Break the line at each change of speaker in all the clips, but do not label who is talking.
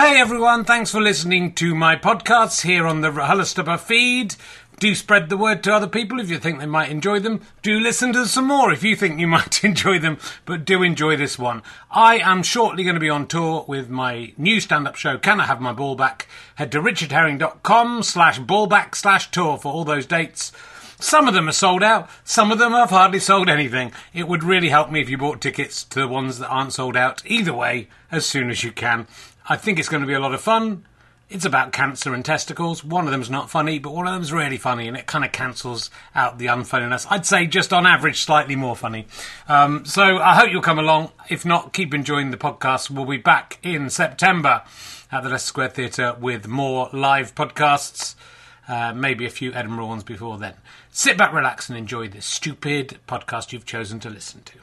Hey everyone, thanks for listening to my podcasts here on the RHLSTP feed. Do spread the word to other people if you think they might enjoy them. Do listen to some more if you think you might enjoy them, but do enjoy this one. I am shortly going to be on tour with my new stand-up show, Can I Have My Ball Back? Head to richardherring.com/ballback/tour for all those dates. Some of them are sold out, some of them have hardly sold anything. It would really help me if you bought tickets to the ones that aren't sold out. Either way, as soon as you can. I think it's going to be a lot of fun. It's about cancer and testicles. One of them's not funny, but one of them's really funny, and it kind of cancels out the unfunniness. I'd say just on average, slightly more funny. So I hope you'll come along. If not, keep enjoying the podcast. We'll be back in September at the Leicester Square Theatre with more live podcasts. Maybe a few Edinburgh ones before then. Sit back, relax, and enjoy this stupid podcast you've chosen to listen to.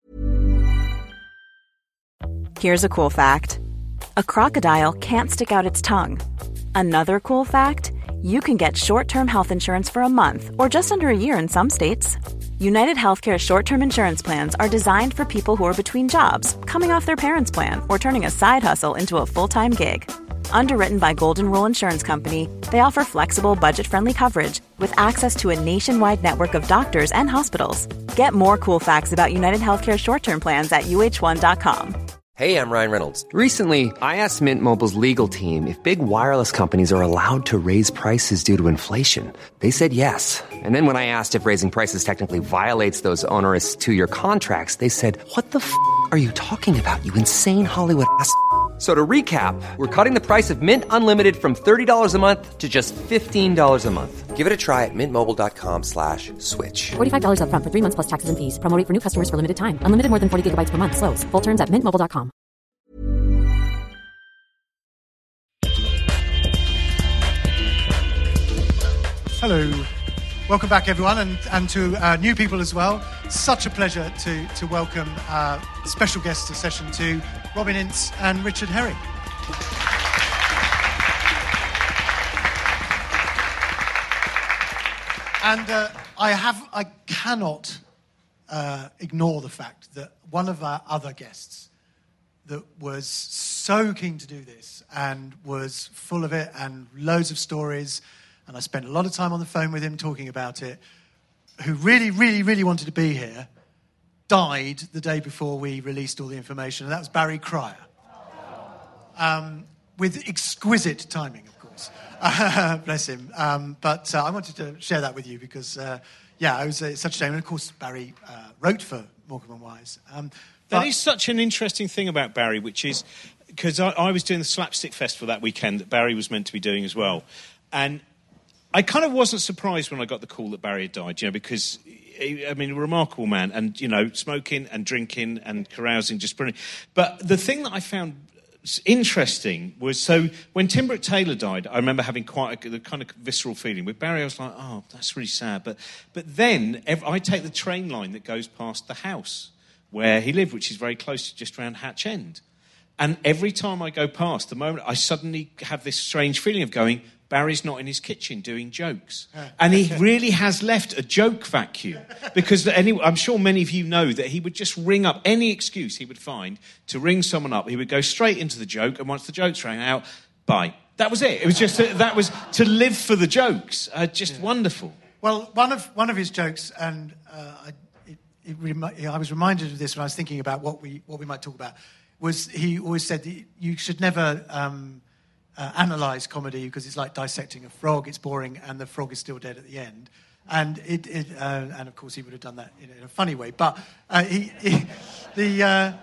Here's a cool fact. A crocodile can't stick out its tongue. Another cool fact, you can get short-term health insurance for a month or just under a year in some states. United Healthcare short-term insurance plans are designed for people who are between jobs, coming off their parents' plan, or turning a side hustle into a full-time gig. Underwritten by Golden Rule Insurance Company, they offer flexible, budget-friendly coverage with access to a nationwide network of doctors and hospitals. Get more cool facts about United Healthcare short-term plans at uh1.com.
Hey, I'm Ryan Reynolds. Recently, I asked Mint Mobile's legal team if big wireless companies are allowed to raise prices due to inflation. They said yes. And then when I asked if raising prices technically violates those onerous two-year contracts, they said, "What the f*** are you talking about, you insane Hollywood ass?" So to recap, we're cutting the price of Mint Unlimited from $30 a month to just $15 a month. Give it a try at mintmobile.com/switch.
$45 up front for 3 months plus taxes and fees. Promo rate for new customers for limited time. Unlimited more than 40 gigabytes per month. Slows full terms at mintmobile.com.
Hello. Welcome back, everyone, and to new people as well. Such a pleasure to welcome special guests to Session 2, Robin Ince and Richard Herring. And I cannot ignore the fact that one of our other guests that was so keen to do this and was full of it and loads of stories, and I spent a lot of time on the phone with him talking about it, who really, really, really wanted to be here, died the day before we released all the information, and that was Barry Cryer. With exquisite timing, of course. Bless him. But I wanted to share that with you because, it was such a shame. And, of course, Barry wrote for Morecambe & Wise.
That is such an interesting thing about Barry, which is, because I was doing the Slapstick Festival that weekend that Barry was meant to be doing as well. And I kind of wasn't surprised when I got the call that Barry had died, because, a remarkable man, and, smoking and drinking and carousing, just brilliant. But the thing that I found interesting was, so when Tim Brooke-Taylor died, I remember having quite a kind of visceral feeling. With Barry, I was like, oh, that's really sad. But then I take the train line that goes past the house where he lived, which is very close to just around Hatch End. And every time I go past, the moment I suddenly have this strange feeling of going, Barry's not in his kitchen doing jokes. And he really has left a joke vacuum. Because I'm sure many of you know that he would just ring up any excuse he would find to ring someone up. He would go straight into the joke, and once the jokes rang out, bye. That was it. It was just that was to live for the jokes. Wonderful.
Well, one of his jokes, and I was reminded of this when I was thinking about what we might talk about, was he always said that you should never analyse comedy because it's like dissecting a frog. It's boring, and the frog is still dead at the end. And and of course he would have done that in a funny way. But the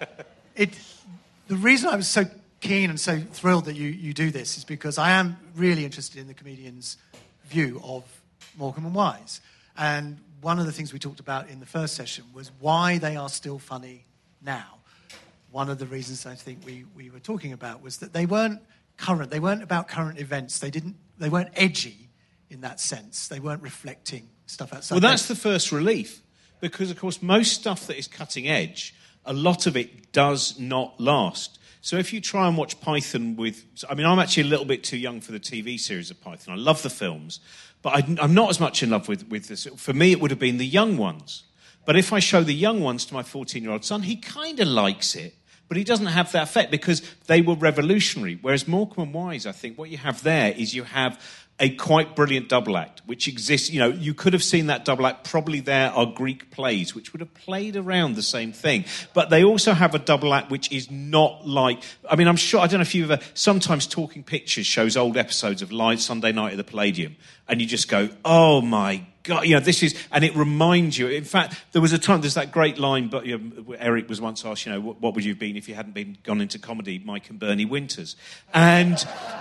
reason I was so keen and so thrilled that you do this is because I am really interested in the comedian's view of Morecambe & Wise. And one of the things we talked about in the first session was why they are still funny now. One of the reasons I think we were talking about was that they weren't current. They weren't about current events. They weren't edgy in that sense. They weren't reflecting stuff outside.
Well, that's the first relief. Because, of course, most stuff that is cutting edge, a lot of it does not last. So if you try and watch Python I'm actually a little bit too young for the TV series of Python. I love the films, but I'm not as much in love with this. For me, it would have been the young ones. But if I show the young ones to my 14-year-old son, he kind of likes it. But he doesn't have that effect because they were revolutionary. Whereas Morecambe and Wise, I think, what you have there is you have a quite brilliant double act, which exists. You know, you could have seen that double act. Probably there are Greek plays, which would have played around the same thing. But they also have a double act which is not like... I mean, I'm sure... I don't know if you've ever... Sometimes Talking Pictures shows old episodes of Sunday Night at the Palladium, and you just go, oh, my God, you know, this is... And it reminds you... In fact, there was a time... There's that great line, but you know, Eric was once asked, you know, what would you have been if you hadn't gone into comedy, Mike and Bernie Winters? And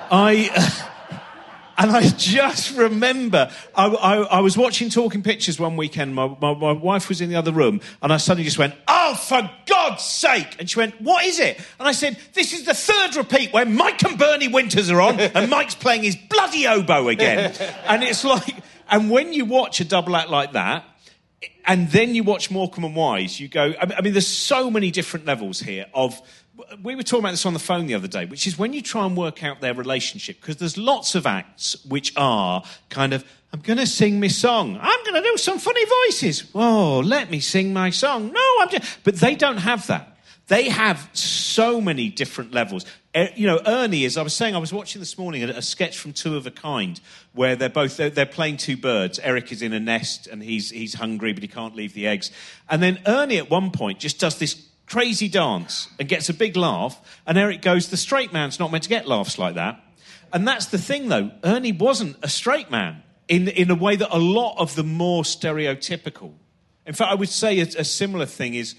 And I just remember, I was watching Talking Pictures one weekend, my wife was in the other room, and I suddenly just went, oh, for God's sake! And she went, what is it? And I said, this is the third repeat where Mike and Bernie Winters are on, and Mike's playing his bloody oboe again. And it's like, and when you watch a double act like that, and then you watch Morecambe and Wise, you go, I mean, there's so many different levels here of... We were talking about this on the phone the other day, which is when you try and work out their relationship, because there's lots of acts which are kind of, I'm going to sing my song. I'm going to do some funny voices. Oh, let me sing my song. No, But they don't have that. They have so many different levels. You know, Ernie is... I was watching this morning a sketch from Two of a Kind where they're playing two birds. Eric is in a nest and he's hungry, but he can't leave the eggs. And then Ernie at one point just does this crazy dance and gets a big laugh, and Eric goes, the straight man's not meant to get laughs like that. And that's the thing, though. Ernie wasn't a straight man in a way that a lot of the more stereotypical... In fact, I would say a similar thing is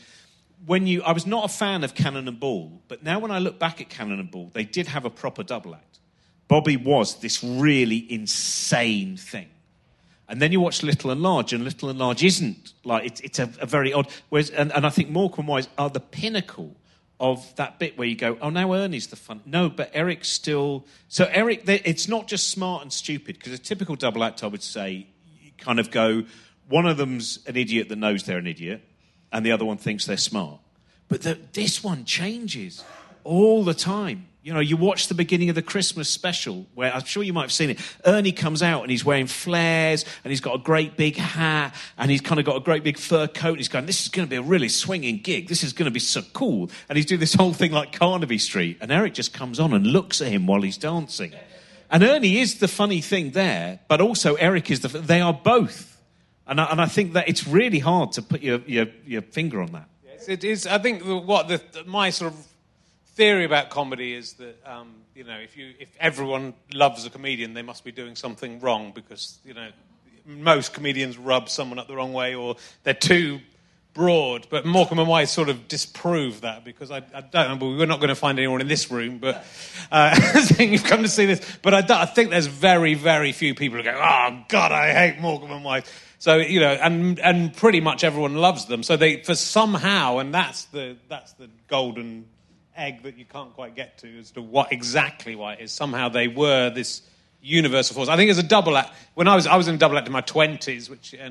I was not a fan of Cannon and Ball, but now when I look back at Cannon and Ball, they did have a proper double act. Bobby was this really insane thing. And then you watch Little and Large, and Little and Large isn't like... It's a very odd... Whereas, and I think Morecambe and Wise are the pinnacle of that bit where you go, oh, now Ernie's the fun... No, but Eric's still... So Eric, it's not just smart and stupid, because a typical double act, I would say, you kind of go, one of them's an idiot that knows they're an idiot, and the other one thinks they're smart. But this one changes all the time. You know, you watch the beginning of the Christmas special, where I'm sure you might have seen it. Ernie comes out and he's wearing flares, and he's got a great big hat, and he's kind of got a great big fur coat, and he's going, this is going to be a really swinging gig. This is going to be so cool. And he's doing this whole thing like Carnaby Street, and Eric just comes on and looks at him while he's dancing. And Ernie is the funny thing there, but also Eric is they are both. And I think that it's really hard to put your finger on that.
Yes, it is. I think my sort of theory about comedy is that you know, if everyone loves a comedian, they must be doing something wrong, because you know most comedians rub someone up the wrong way, or they're too broad. But Morecambe and Wise sort of disprove that, because I don't know, we're not going to find anyone in this room, but saying you've come to see this. But I think there's very, very few people who go, oh God, I hate Morecambe and Wise. So you know, and pretty much everyone loves them. So for somehow, and that's the golden egg that you can't quite get to as to why it is. Somehow they were this universal force. I think as a double act, when I was in a double act in my 20s,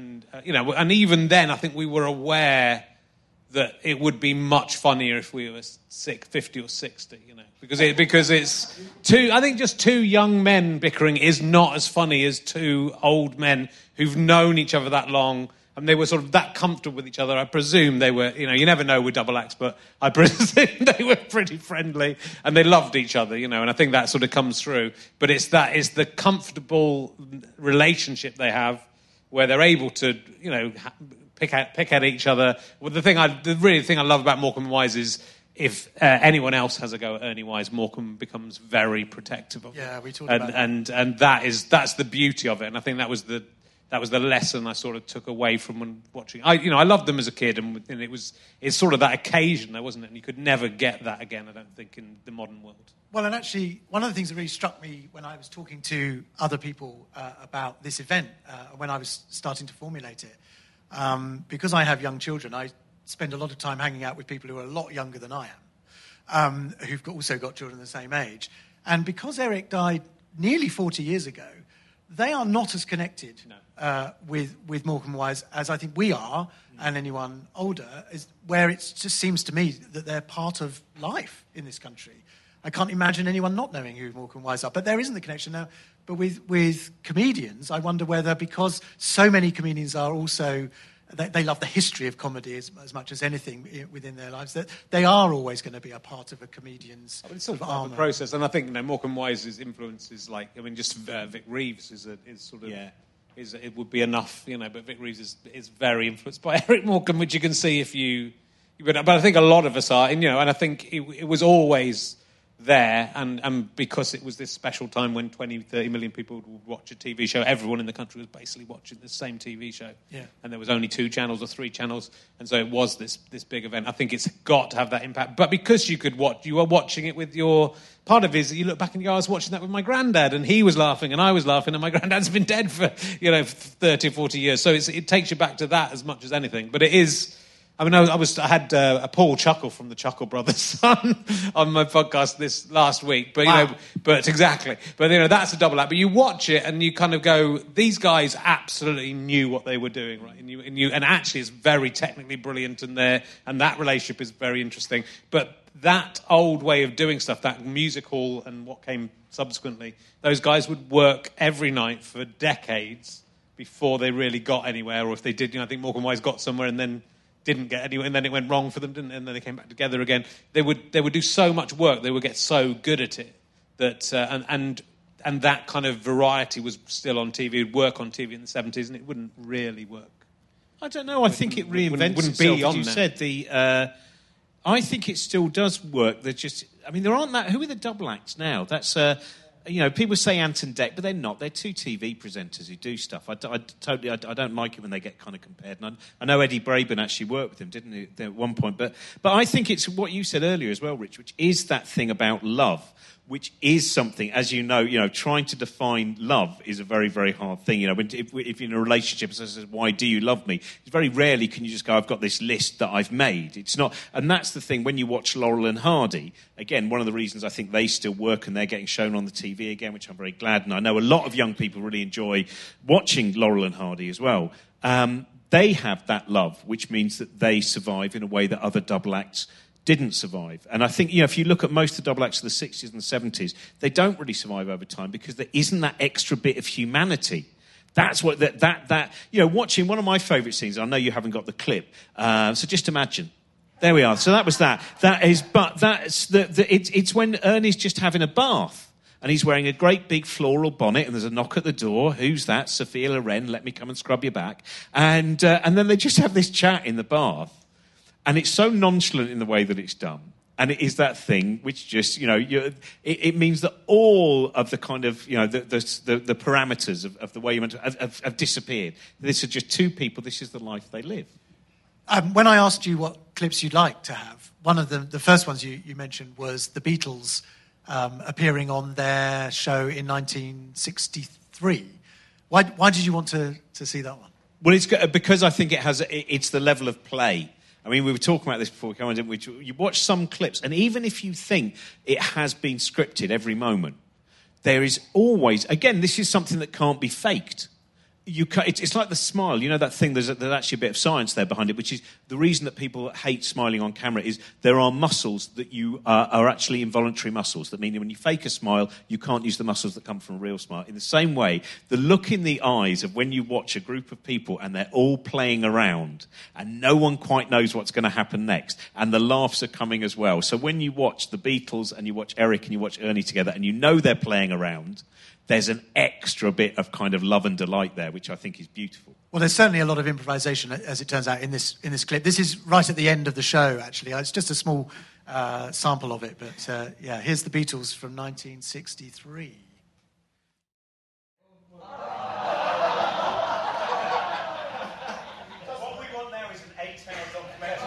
and even then I think we were aware that it would be much funnier if we were 50 or 60, you know, because it's just two young men bickering is not as funny as two old men who've known each other that long. And they were sort of that comfortable with each other. I presume they were, you know, you never know with double acts, but I presume they were pretty friendly and they loved each other, you know, and I think that sort of comes through. But it's the comfortable relationship they have where they're able to, you know, pick at each other. Well, the thing I love about Morecambe and Wise is if anyone else has a go at Ernie Wise, Morecambe becomes very protective of it.
Yeah, we talked about that.
And that's the beauty of it. And I think that was the lesson I sort of took away from when watching. I loved them as a kid, and it's sort of that occasion there, wasn't it? And you could never get that again, I don't think, in the modern world.
Well, and actually, one of the things that really struck me when I was talking to other people about this event, when I was starting to formulate it, because I have young children, I spend a lot of time hanging out with people who are a lot younger than I am, who've also got children the same age. And because Eric died nearly 40 years ago, they are not as connected with Morecambe and Wise as I think we are, and anyone older, where it just seems to me that they're part of life in this country. I can't imagine anyone not knowing who Morecambe and Wise are, but there isn't the connection now. But with comedians, I wonder whether, because so many comedians are also they love the history of comedy as much as anything within their lives. That they are always going to be a part of a comedian's
It's
sort of
part of
armour.
the process, and I think Morecambe Wise's influence is just Vic Reeves is sort of it would be enough, But Vic Reeves is very influenced by Eric Morecambe, which you can see if you. But I think a lot of us are, and I think it was always there, and because it was this special time when 20, 30 million people would watch a TV show, everyone in the country was basically watching the same TV show.
Yeah.
And there was only 2 channels or 3 channels, and so it was this big event. I think it's got to have that impact. But because you were watching it with your... Part of it is you look back and you go, I was watching that with my granddad, and he was laughing, and I was laughing, and my granddad's been dead for, 30 or 40 years. So it takes you back to that as much as anything. But it is... I had a Paul Chuckle from the Chuckle Brothers on my podcast this last week, but
Wow.
but exactly, but that's a double act. But you watch it and you kind of go, these guys absolutely knew what they were doing, right? And actually, it's very technically brilliant, and that relationship is very interesting. But that old way of doing stuff, that music hall and what came subsequently, those guys would work every night for decades before they really got anywhere, or if they did, I think Morecambe Wise got somewhere and then didn't get anywhere, and then it went wrong for them, and then they came back together again. They would do so much work, they would get so good at it that and that kind of variety was still on TV. It would work on TV in the 70s, and it wouldn't really work.
I don't know. I think it reinvents
wouldn't
itself.
be
As
on
you
now.
said, I think it still does work. There aren't that. Who are the double acts now? That's people say Anton Deck, but they're not. They're 2 TV presenters who do stuff. I don't like it when they get kind of compared. And I know Eddie Braben actually worked with him, didn't he, at one point? But I think it's what you said earlier as well, Rich, which is that thing about love, which is something, as you know, trying to define love is a very, very hard thing. If you're in a relationship, and says, "Why do you love me?" It's very rarely can you just go, "I've got this list that I've made." It's not, and that's the thing. When you watch Laurel and Hardy, again, one of the reasons I think they still work and they're getting shown on the TV again, which I'm very glad. And I know a lot of young people really enjoy watching Laurel and Hardy as well. They have that love, which means that they survive in a way that other double acts didn't survive. And I think, if you look at most of the double acts of the 60s and 70s, they don't really survive over time because there isn't that extra bit of humanity. That's what watching one of my favourite scenes. I know you haven't got the clip, so just imagine. There we are. So that was that. It's when Ernie's just having a bath. And he's wearing a great big floral bonnet, and there's a knock at the door. Who's that? Sophia Loren, let me come and scrub your back. And then they just have this chat in the bath. And it's so nonchalant in the way that it's done. And it is that thing which just, it means that all of the kind of, the parameters of the way you meant to have disappeared. This are just 2 people. This is the life they live.
When I asked you what clips you'd like to have, one of the first ones you mentioned was the Beatles appearing on their show in 1963. Why did you want to see that one?
Well, it's because I think it's the level of play. I mean, we were talking about this before we came on, didn't we? You watch some clips, and even if you think it has been scripted every moment, there is always... Again, this is something that can't be faked. It's like the smile. You know that thing, there's actually a bit of science there behind it, which is the reason that people hate smiling on camera is there are muscles that you are actually involuntary muscles. That mean when you fake a smile, you can't use the muscles that come from a real smile. In the same way, the look in the eyes of when you watch a group of people and they're all playing around and no one quite knows what's going to happen next, and the laughs are coming as well. So when you watch the Beatles and you watch Eric and you watch Ernie together and you know they're playing around, there's an extra bit of kind of love and delight there, which I think is beautiful.
Well, there's certainly a lot of improvisation, as it turns out, in this clip. This is right at the end of the show, actually. It's just a small sample of it, but here's the Beatles from 1963.
What we want now is an 8-hour documentary.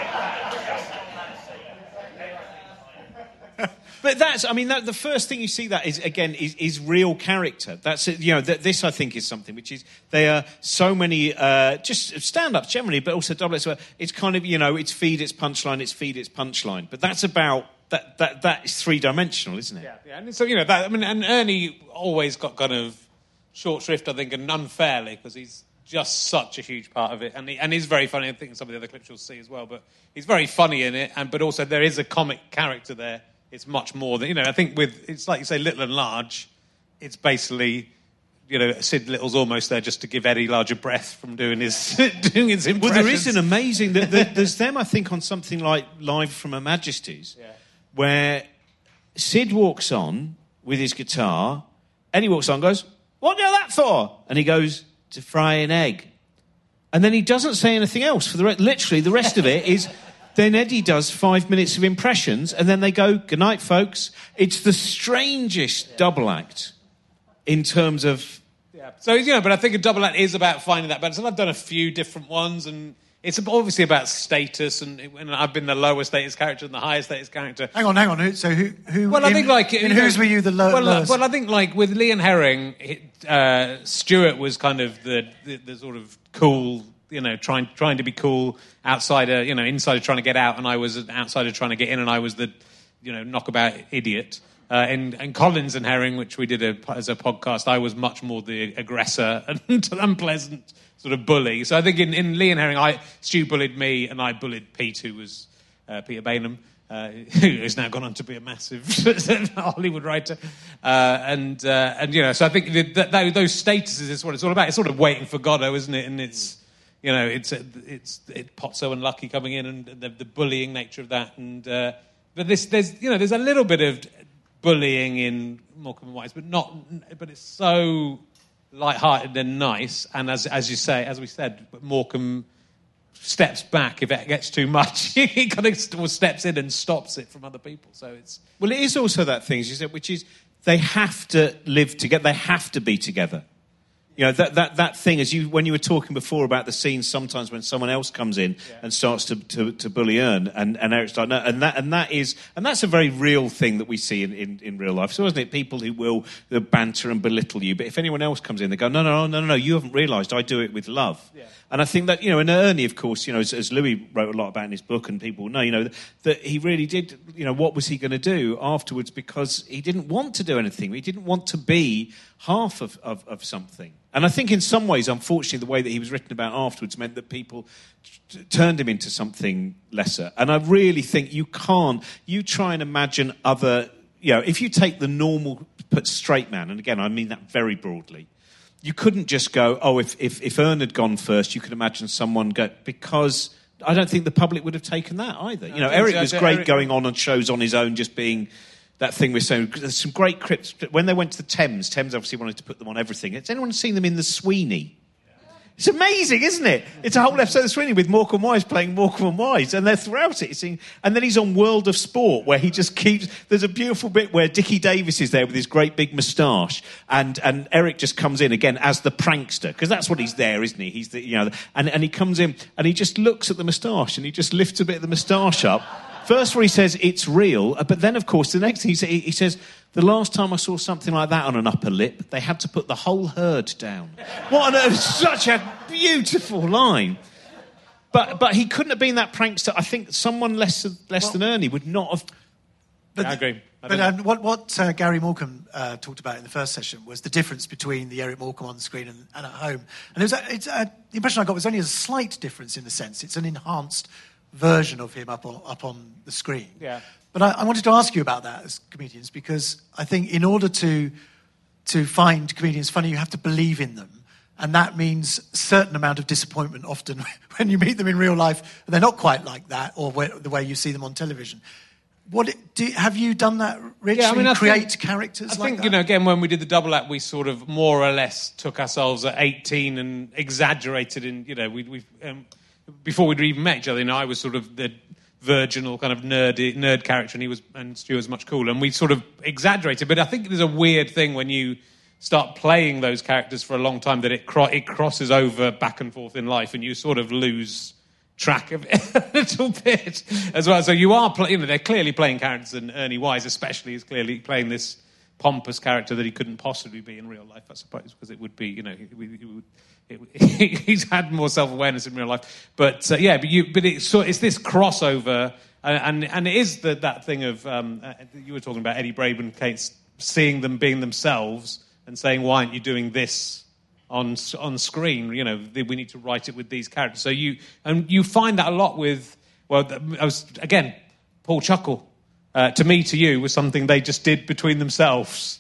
But the first thing you see that is real character. That's it. This I think is something which is there are so many just stand-ups generally, but also double acts. It's kind of it's feed, it's punchline, it's feed, it's punchline. But that's about that is 3-dimensional, isn't it?
Yeah. And so and Ernie always got kind of short shrift, I think, and unfairly because he's just such a huge part of it, and he's very funny. I think in some of the other clips you'll see as well, but he's very funny in it, but also there is a comic character there. It's much more than, I think it's like you say, Little and Large, it's basically
Sid Little's almost there just to give Eddie larger breath from doing his impressions.
Well, there is an amazing... There's them, I think, on something like Live from Her Majesty's, where Sid walks on with his guitar, Eddie walks on and goes, "What do you do that for?" And he goes, "To fry an egg." And then he doesn't say anything else. For literally, the rest of it is... Then Eddie does 5 minutes of impressions, and then they go, "Good night, folks." It's the strangest double act in terms of...
So, but I think a double act is about finding that balance. And I've done a few different ones, and it's obviously about status, and I've been the lower status character and the higher status character.
Hang on. So who?
Well, I think
whose were you the lowest?
Well, I think with Lee and Herring, Stuart was kind of the sort of cool, trying to be cool outsider, insider trying to get out, and I was an outsider trying to get in, and I was the, knockabout idiot. And Collins and Herring, which we did as a podcast, I was much more the aggressor and unpleasant sort of bully. So I think in Lee and Herring, Stu bullied me, and I bullied Pete, who was Peter Bainham, who has now gone on to be a massive Hollywood writer. So I think those statuses is what it's all about. It's sort of waiting for Godot, isn't it? And it's Potso and Lucky coming in, and the bullying nature of that. And but there's a little bit of bullying in Morecambe and Wise, but it's so light-hearted and nice. And as you say, as we said, Morecambe steps back if it gets too much. He kind of steps in and stops it from other people. So it's
it is also that thing, as you said, which is they have to live together. They have to be together. That thing, when you were talking before about the scenes sometimes when someone else comes in and starts to bully Ern, and Eric's like, no, and that's a very real thing that we see in real life. So isn't it, people who will banter and belittle you, but if anyone else comes in, they go, no, you haven't realised I do it with love. Yeah. And I think that, and Ernie, of course, as Louis wrote a lot about in his book, and people know, that he really did, what was he going to do afterwards, because he didn't want to do anything. He didn't want to be half of something. And I think in some ways, unfortunately, the way that he was written about afterwards meant that people turned him into something lesser. And I really think you try and imagine other, if you take the normal straight man, and again, I mean that very broadly, you couldn't just go, if Ern had gone first, you could imagine someone go, because I don't think the public would have taken that either. Eric was great going on shows on his own, just being... That thing we're saying, there's some great clips. When they went to the Thames obviously wanted to put them on everything. Has anyone seen them in The Sweeney? It's amazing, isn't it? It's a whole episode of Sweeney with Morecambe Wise playing Morecambe Wise, and they're throughout it. And then he's on World of Sport, where he just keeps... There's a beautiful bit where Dickie Davis is there with his great big moustache, and Eric just comes in again as the prankster, because that's what he's there, isn't he? He's the, and he comes in, and he just looks at the moustache, and he just lifts a bit of the moustache up. First where he says it's real, but then, of course, the next thing he says, the last time I saw something like that on an upper lip, they had to put the whole herd down. What on earth? Such a beautiful line. But he couldn't have been that prankster. I think someone less than Ernie would not have...
I agree.
But what Gary Morecambe talked about in the first session was the difference between the Eric Morecambe on the screen and at home. And the impression I got was only a slight difference in the sense. It's an enhanced version of him up on the screen.
Yeah.
But I wanted to ask you about that as comedians, because I think in order to find comedians funny, you have to believe in them. And that means a certain amount of disappointment often when you meet them in real life. And they're not quite like that, or the way you see them on television. Have you done that, Rich?
Yeah,
create characters like that?
I think, again, when we did the double act, we sort of more or less took ourselves at 18 and exaggerated in, before we'd even met each other, I was sort of the virginal kind of nerd character, and Stu was much cooler, and we sort of exaggerated. But I think there's a weird thing when you start playing those characters for a long time that it crosses over back and forth in life, and you sort of lose track of it a little bit as well. So you are, they're clearly playing characters, and Ernie Wise especially is clearly playing this pompous character that he couldn't possibly be in real life, I suppose, because it would be, he's had more self-awareness in real life, but it's this crossover, and it is that thing of you were talking about Eddie Braben, Kate, seeing them being themselves and saying, why aren't you doing this on screen? We need to write it with these characters. So you find that a lot with Paul Chuckle. To me, to you, was something they just did between themselves.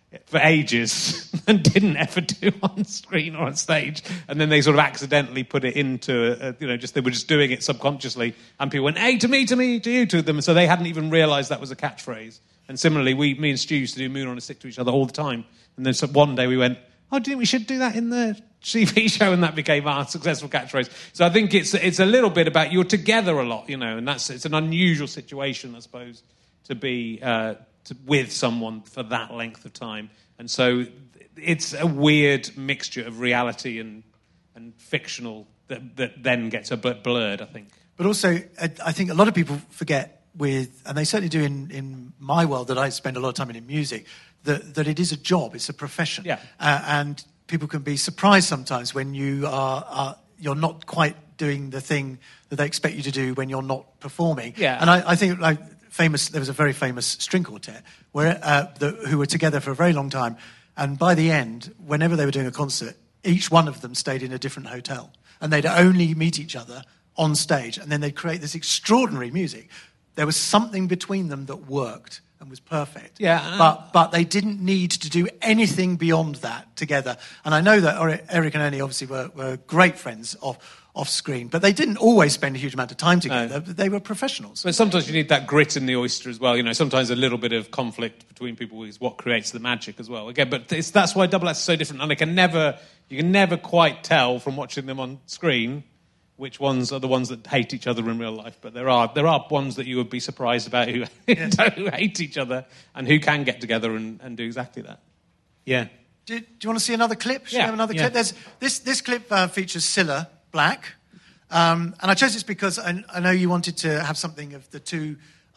for ages and didn't ever do on screen or on stage, and then they sort of accidentally put it into they were just doing it subconsciously, and people went, hey, to me, to you, to them, so they hadn't even realised that was a catchphrase. And similarly, me and Stu used to do Moon on a Stick to each other all the time, and then one day we went, oh, do you think we should do that in the TV show? And that became our successful catchphrase. So I think it's a little bit about you're together a lot, and it's an unusual situation, I suppose, to be with someone for that length of time. And so it's a weird mixture of reality and fictional that then gets a bit blurred, I think.
But also, I think a lot of people forget and they certainly do in my world that I spend a lot of time in music, that it is a job, it's a profession.
Yeah.
And people can be surprised sometimes when you're not quite doing the thing that they expect you to do when you're not performing.
Yeah.
And I think there was a very famous string quartet who were together for a very long time, and by the end, whenever they were doing a concert, each one of them stayed in a different hotel, and they'd only meet each other on stage, and then they'd create this extraordinary music. There was something between them that worked and was perfect.
Yeah,
but they didn't need to do anything beyond that together. And I know that Eric and Ernie obviously were great friends off screen, but they didn't always spend a huge amount of time together. No. They were professionals.
But sometimes you need that grit in the oyster as well. Sometimes a little bit of conflict between people is what creates the magic as well. Again, but that's why Double Act is so different, and you can never quite tell from watching them on screen which ones are the ones that hate each other in real life. But there are ones that you would be surprised about who hate each other and who can get together and do exactly that. Yeah.
Do you want to see another clip? Should we have another clip? There's this clip features Cilla Black. And I chose this because I know you wanted to have something of the two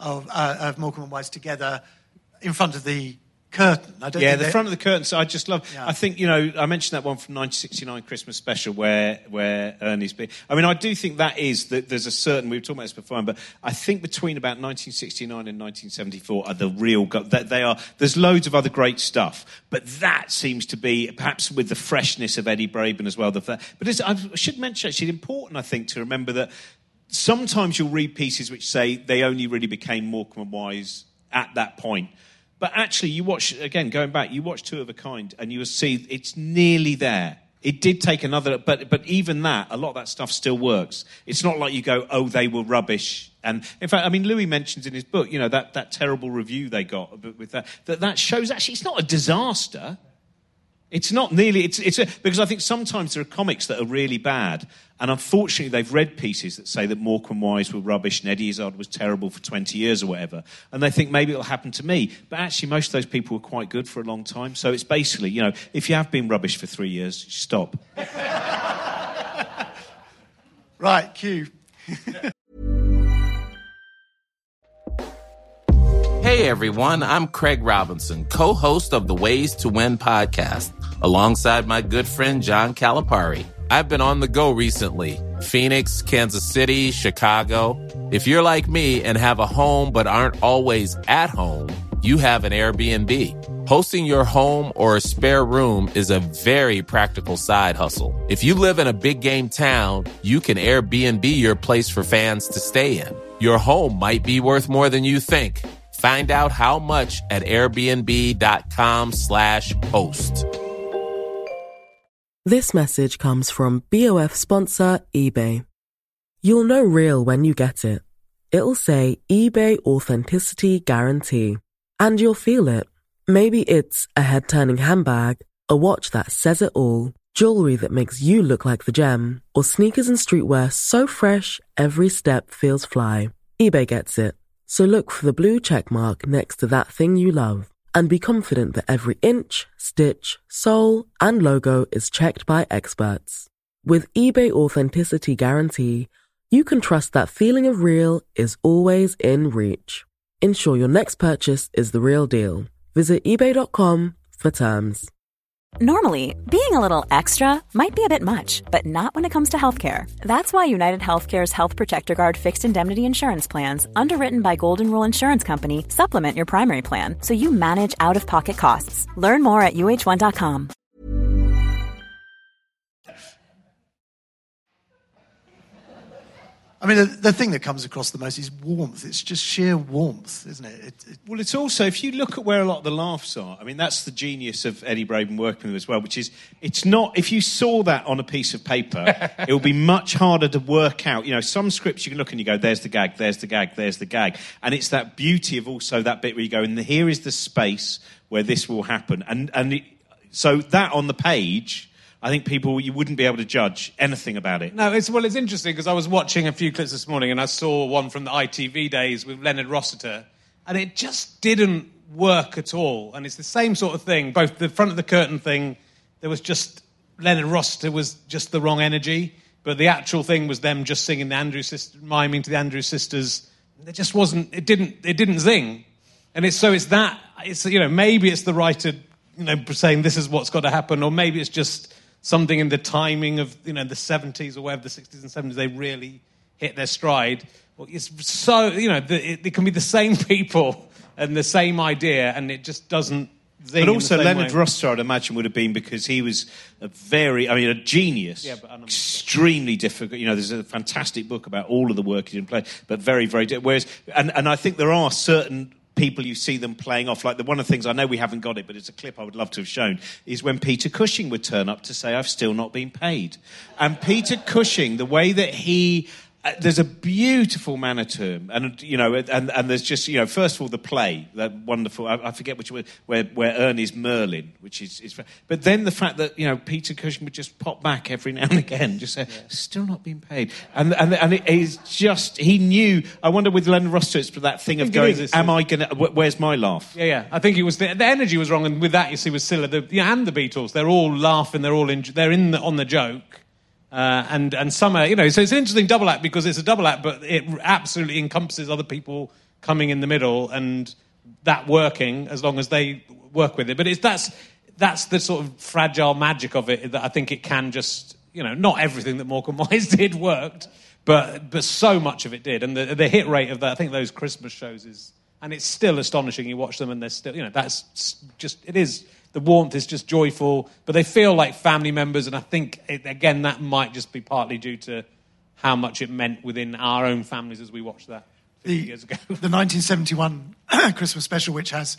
of Morecambe and Wise together in front of the curtain.
The front of the curtain. So I just love. Yeah. I think I mentioned that one from 1969 Christmas Special where Ernie's been. I mean, I do think that there's a certain. We were talking about this before, but I think between about 1969 and 1974 are the real. They are. There's loads of other great stuff, but that seems to be perhaps with the freshness of Eddie Braben as well. But I should mention actually, it's important I think to remember that sometimes you'll read pieces which say they only really became Morecambe and Wise at that point. But actually, you watch, again, going back, you watch Two of a Kind and you will see it's nearly there. It did take another, but even that, a lot of that stuff still works. It's not like you go, oh, they were rubbish. And in fact, I mean, Louis mentions in his book, that terrible review they got with that shows actually it's not a disaster. It's not nearly, because I think sometimes there are comics that are really bad, and unfortunately they've read pieces that say that Morecambe and Wise were rubbish and Eddie Izzard was terrible for 20 years or whatever, and they think maybe it'll happen to me. But actually most of those people were quite good for a long time, so it's basically, if you have been rubbish for 3 years, stop.
Right, cue.
Hey everyone, I'm Craig Robinson, co-host of the Ways to Win podcast, alongside my good friend John Calipari. I've been on the go recently. Phoenix, Kansas City, Chicago. If you're like me and have a home but aren't always at home, you have an Airbnb. Hosting your home or a spare room is a very practical side hustle. If you live in a big game town, you can Airbnb your place for fans to stay in. Your home might be worth more than you think. Find out how much at airbnb.com/host.
This message comes from BOF sponsor eBay. You'll know real when you get it. It'll say eBay Authenticity Guarantee. And you'll feel it. Maybe it's a head-turning handbag, a watch that says it all, jewelry that makes you look like the gem, or sneakers and streetwear so fresh every step feels fly. eBay gets it. So look for the blue check mark next to that thing you love and be confident that every inch, stitch, sole, and logo is checked by experts. With eBay Authenticity Guarantee, you can trust that feeling of real is always in reach. Ensure your next purchase is the real deal. Visit eBay.com for terms.
Normally, being a little extra might be a bit much, but not when it comes to healthcare. That's why United Healthcare's Health Protector Guard fixed indemnity insurance plans, underwritten by Golden Rule Insurance Company, supplement your primary plan so you manage out-of-pocket costs. Learn more at uh1.com.
I mean, the thing that comes across the most is warmth. It's just sheer warmth, isn't it?
Well, it's also, if you look at where a lot of the laughs are, I mean, that's the genius of Eddie Braben working with as well, which is, it's not, if you saw that on a piece of paper, it would be much harder to work out. You know, some scripts you can look and you go, there's the gag, there's the gag, there's the gag. And it's that beauty of also that bit where you go, and here is the space where this will happen. So that on the page, I think you wouldn't be able to judge anything about it.
No, it's interesting because I was watching a few clips this morning and I saw one from the ITV days with Leonard Rossiter, and it just didn't work at all. And it's the same sort of thing. Both the front of the curtain thing, there was just Leonard Rossiter was just the wrong energy, but the actual thing was them just singing the Andrews Sisters, miming to the Andrews Sisters. It just wasn't. It didn't zing, and it's maybe it's the writer saying this is what's got to happen, or maybe it's just something in the timing of, the 70s or whatever, the 60s and 70s, they really hit their stride. Well, it's so, it can be the same people and the same idea, and it just doesn't zing.
But also, Leonard
way.
Rossiter, I'd imagine, would have been, because he was a genius, extremely difficult. There's a fantastic book about all of the work he did play, but very, very difficult. Whereas, and I think there are certain people you see them playing off, like one of the things, I know we haven't got it, but it's a clip I would love to have shown, is when Peter Cushing would turn up to say, I've still not been paid. And Peter Cushing, the way that he... there's a beautiful manner to him, and there's just, first of all, the play, that wonderful, I forget which one, where Ernie's Merlin, which is, but then the fact that, Peter Cushing would just pop back every now and again, just say, still not being paid, and it is just, he knew. I wonder with Leonard Rossiter, it's that thing of going, where's my laugh?
Yeah. I think it was the energy was wrong, and with that, you see, with Cilla and the Beatles, they're all laughing, they're all on the joke. And some are, so it's an interesting double act because it's a double act, but it absolutely encompasses other people coming in the middle and that working as long as they work with it. But that's the sort of fragile magic of it, that I think it can just, not everything that Morecambe Wise did worked, but so much of it did. And the hit rate of that, I think those Christmas shows is, and it's still astonishing. You watch them and they're still, that's just, it is. The warmth is just joyful, but they feel like family members, and I think, again, that might just be partly due to how much it meant within our own families as we watched that 50 years ago.
The 1971 Christmas special, which has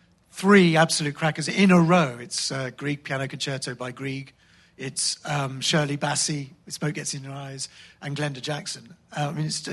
3 absolute crackers in a row. It's Grieg Piano Concerto by Grieg. It's Shirley Bassey, Smoke Gets in Your Eyes, and Glenda Jackson. I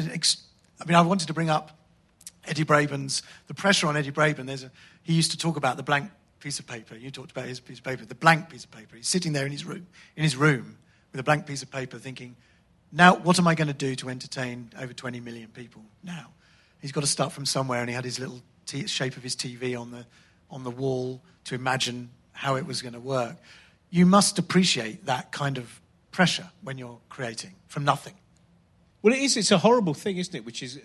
wanted to bring up Eddie Braben's, the pressure on Eddie Braben. He used to talk about the blank piece of paper. You talked about his piece of paper, the blank piece of paper. He's sitting there in his room with a blank piece of paper thinking, now what am I going to do to entertain over 20 million people now? He's got to start from somewhere, and he had his little shape of his TV on the wall to imagine how it was going to work. You must appreciate that kind of pressure when you're creating from nothing.
Well, it is. It's a horrible thing, isn't it? Which is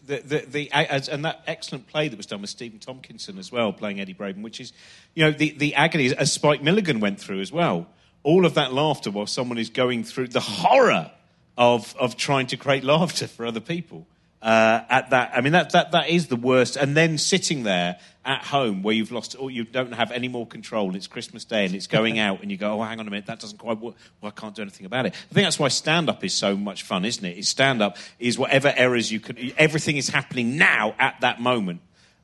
and that excellent play that was done with Stephen Tompkinson as well, playing Eddie Braben, which is, the agony, as Spike Milligan went through as well. All of that laughter while someone is going through the horror of trying to create laughter for other people. At that, I mean, that is the worst. And then sitting there at home where you've lost, or you don't have any more control. It's Christmas Day and it's going out, and you go, oh, hang on a minute, that doesn't quite work. Well, I can't do anything about it. I think that's why stand-up is so much fun, isn't it? Stand-up is whatever errors you could. Everything is happening now at that moment.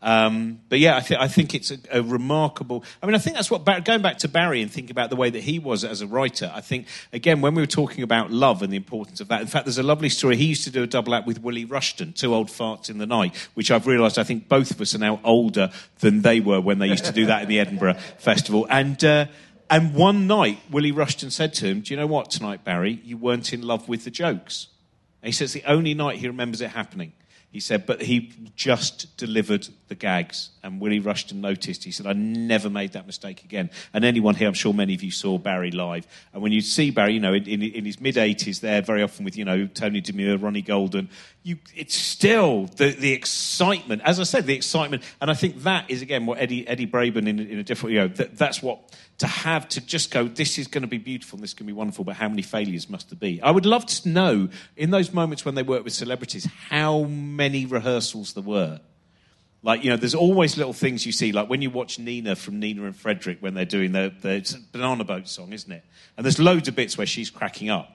But yeah, I think it's a remarkable. I mean, I think that's what going back to Barry and thinking about the way that he was as a writer. I think again when we were talking about love and the importance of that. In fact, there's a lovely story. He used to do a double act with Willie Rushton, Two Old Farts in the Night, which I've realised I think both of us are now older than they were when they used to do that in the Edinburgh Festival. And one night, Willie Rushton said to him, "Do you know what? Tonight, Barry, you weren't in love with the jokes." And he says the only night he remembers it happening. He said, but he just delivered the gags. And Willie Rushton noticed. He said, I never made that mistake again. And anyone here, I'm sure many of you saw Barry live. And when you see Barry, in his mid-80s there, very often with, Tony Demure, Ronnie Golden, it's still the excitement. As I said, the excitement. And I think that is, again, what Eddie Braben in a different, that's what, to just go, this is going to be beautiful and this is going to be wonderful, but how many failures must there be? I would love to know, in those moments when they work with celebrities, how many rehearsals there were. Like, there's always little things you see, like when you watch Nina from Nina and Frederick when they're doing the Banana Boat song, isn't it? And there's loads of bits where she's cracking up.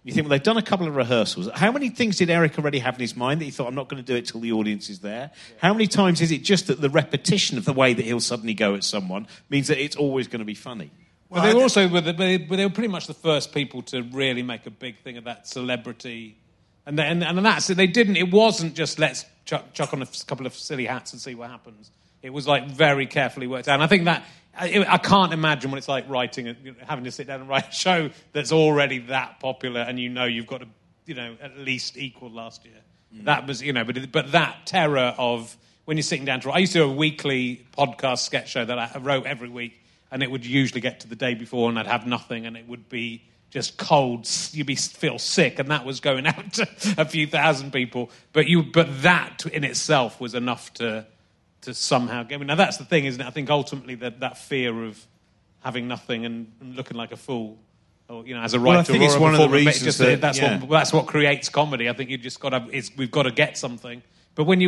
You think, well, they've done a couple of rehearsals. How many things did Eric already have in his mind that he thought, I'm not going to do it till the audience is there? Yeah. How many times is it just that the repetition of the way that he'll suddenly go at someone means that it's always going to be funny?
Well, they were also they were pretty much the first people to really make a big thing of that celebrity, and that's it. They didn't. It wasn't just let's chuck on a couple of silly hats and see what happens. It was like very carefully worked out. And I think that I can't imagine what it's like writing, having to sit down and write a show that's already that popular, and you've got to at least equal last year. That was but that terror of when you're sitting down to write. I used to do a weekly podcast sketch show that I wrote every week. And it would usually get to the day before and I'd have nothing and it would be just cold. You'd feel sick, and that was going out to a few thousand people. But that in itself was enough to somehow get me. Now, that's the thing, isn't it? I think ultimately that fear of having nothing and looking like a fool, or, as a writer,
well, I think it's one of the reasons
that's what creates comedy. I think you just we've got to get something. But when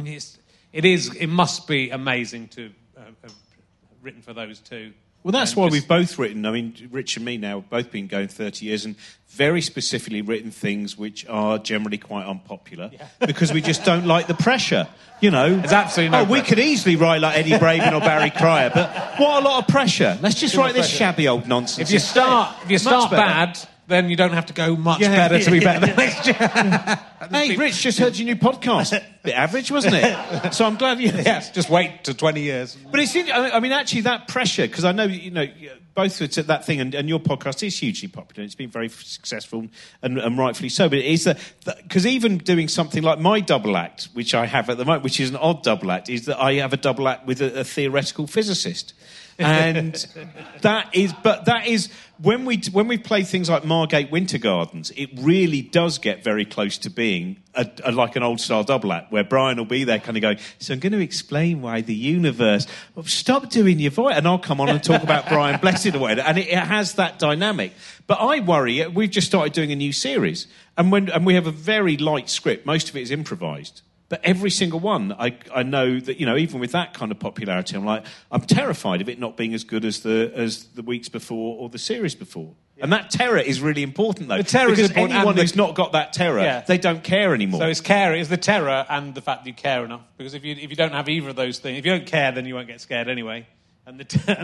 it must be amazing to have written for those two.
Well, that's why we've both written. I mean, Rich and me now have both been going 30 years and very specifically written things which are generally quite unpopular because we just don't like the pressure.
There's absolutely no
we could easily write like Eddie Braben or Barry Cryer, but what a lot of pressure. Let's just write this shabby old nonsense.
If you start bad, then you don't have to go much better to be better the next year.
Hey, Rich, just heard your new podcast. Bit average, wasn't it? So I'm glad you...
just wait to 20 years.
But it's... I mean, actually, that pressure, because I know, both it's that thing, and your podcast is hugely popular. It's been very successful, and rightfully so. But it is that... Because even doing something like my double act, which I have at the moment, which is an odd double act, is that I have a double act with a theoretical physicist. And that is when we play things like Margate Winter Gardens, it really does get very close to being like an old style double act where Brian will be there kind of going, so I'm going to explain why the universe, stop doing your voice, and I'll come on and talk about Brian Blessed or whatever, and it has that dynamic. But I worry, we've just started doing a new series, and we have a very light script, most of it is improvised. But every single one, I know that, even with that kind of popularity, I'm terrified of it not being as good as the weeks before or the series before. Yeah. And that terror is really important, though.
The terror
because
is important.
Anyone who's not got that terror, they don't care anymore.
So it's the terror and the fact that you care enough. Because if you don't have either of those things, if you don't care, then you won't get scared anyway. So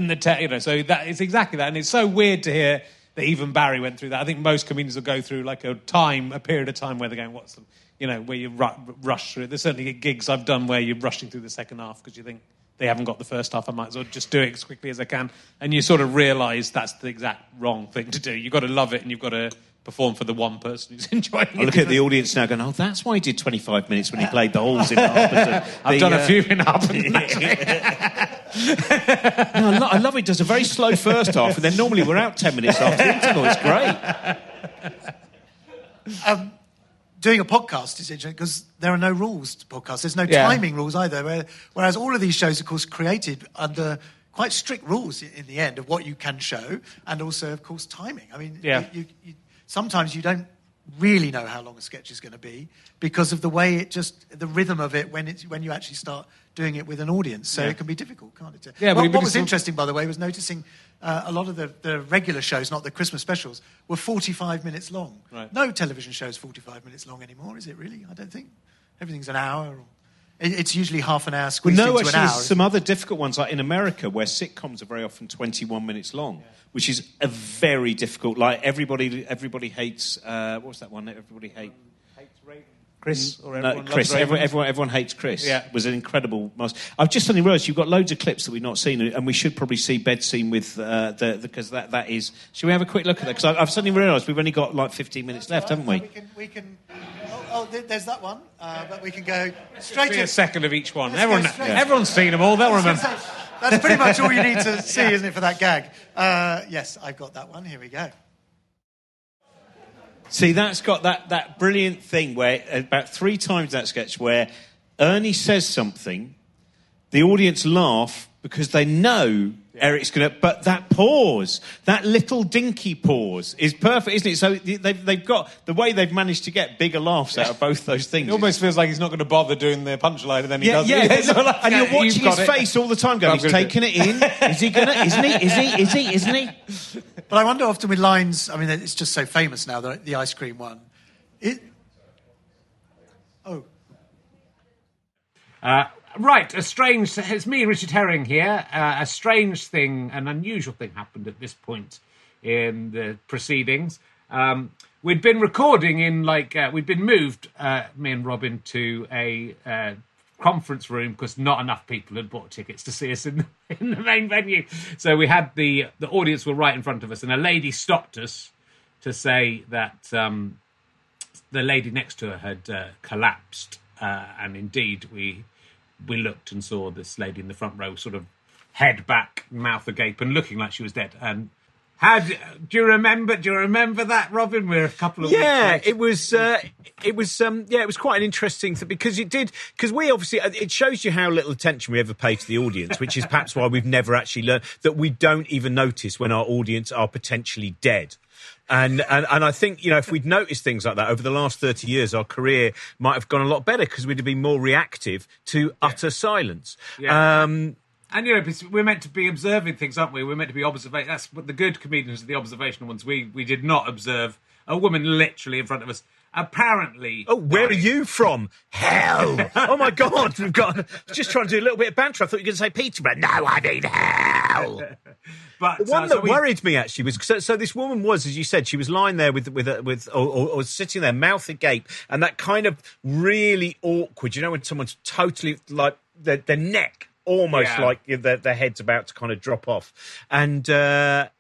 that it's exactly that. And it's so weird to hear that even Barry went through that. I think most comedians will go through like a period of time where they're going, what's the... where you rush through it. There's certainly gigs I've done where you're rushing through the second half because you think they haven't got the first half. I might as well just do it as quickly as I can. And you sort of realise that's the exact wrong thing to do. You've got to love it and you've got to perform for the one person who's enjoying it.
I look at the audience now going, that's why he did 25 minutes when he played the halls in Harpenden.
I've done a few in Harpenden,
I love it. It does a very slow first half and then normally we're out 10 minutes after the interval. It's great.
Doing a podcast is interesting because there are no rules to podcasts. There's no timing rules either. Whereas all of these shows, of course, created under quite strict rules in the end of what you can show and also, of course, timing. I mean, you sometimes you don't really know how long a sketch is going to be because of the way the rhythm of it when you actually start doing it with an audience. So it can be difficult, can't it?
Yeah,
what was interesting, by the way, was noticing a lot of the regular shows, not the Christmas specials, were 45 minutes long.
Right.
No television show is 45 minutes long anymore, is it really? I don't think. Everything's an hour. It's usually half an hour squeezed into an hour.
There's some other difficult ones, like in America, where sitcoms are very often 21 minutes long, which is a very difficult... Like, everybody hates... what was that one? Everybody hates...
Chris? Or everyone
Chris. Everyone hates Chris.
Yeah.
It was an incredible... I've just suddenly realised you've got loads of clips that we've not seen, and we should probably see Bed Scene with because that is... Should we have a quick look at that? Because I've suddenly realised we've only got like 15 minutes left, haven't we?
We can there's that one, but we can go straight to...
a second of each one. Everyone's seen them all, they'll remember.
That's pretty much all you need to see, isn't it, for that gag? Yes, I've got that one. Here we go.
See, that's got that brilliant thing where about 3 times that sketch where Ernie says something, the audience laugh because they know
Eric's going to... But that pause, that little dinky pause, is perfect, isn't it? So they've got... The way they've managed to get bigger laughs out of both those things.
It almost feels like he's not going to bother doing the punchline, and then he does.
Yeah,
Like,
and you're watching his face all the time going, he's taking it in. Is he going to... Isn't he?
But I wonder often with lines... I mean, it's just so famous now, the ice cream one.
Right, it's me, Richard Herring here. A strange thing, an unusual thing happened at this point in the proceedings. We'd been recording we'd been moved, me and Robin, to a conference room because not enough people had bought tickets to see us in the main venue. So we had the audience were right in front of us, and a lady stopped us to say that the lady next to her had collapsed, and indeed we looked and saw this lady in the front row sort of head back, mouth agape, and looking like she was dead. And do you remember that, Robin? We're a couple of weeks late.
it was quite an interesting thing because we obviously, it shows you how little attention we ever pay to the audience, which is perhaps why we've never actually learned that we don't even notice when our audience are potentially dead. And I think, if we'd noticed things like that over the last 30 years, our career might have gone a lot better because we'd have been more reactive to utter silence.
Yeah. And, we're meant to be observing things, aren't we? We're meant to be observing. That's what the good comedians are, the observational ones. We did not observe a woman literally in front of us. Apparently...
Oh, where are you from? Hell! Oh, my God. Just trying to do a little bit of banter. I thought you were going to say Peterborough. No, I mean hell! But the one that worried me, actually, was... So this woman was, as you said, she was lying there or sitting there, mouth agape, and that kind of really awkward, when someone's totally, like, their neck almost like their head's about to kind of drop off. And it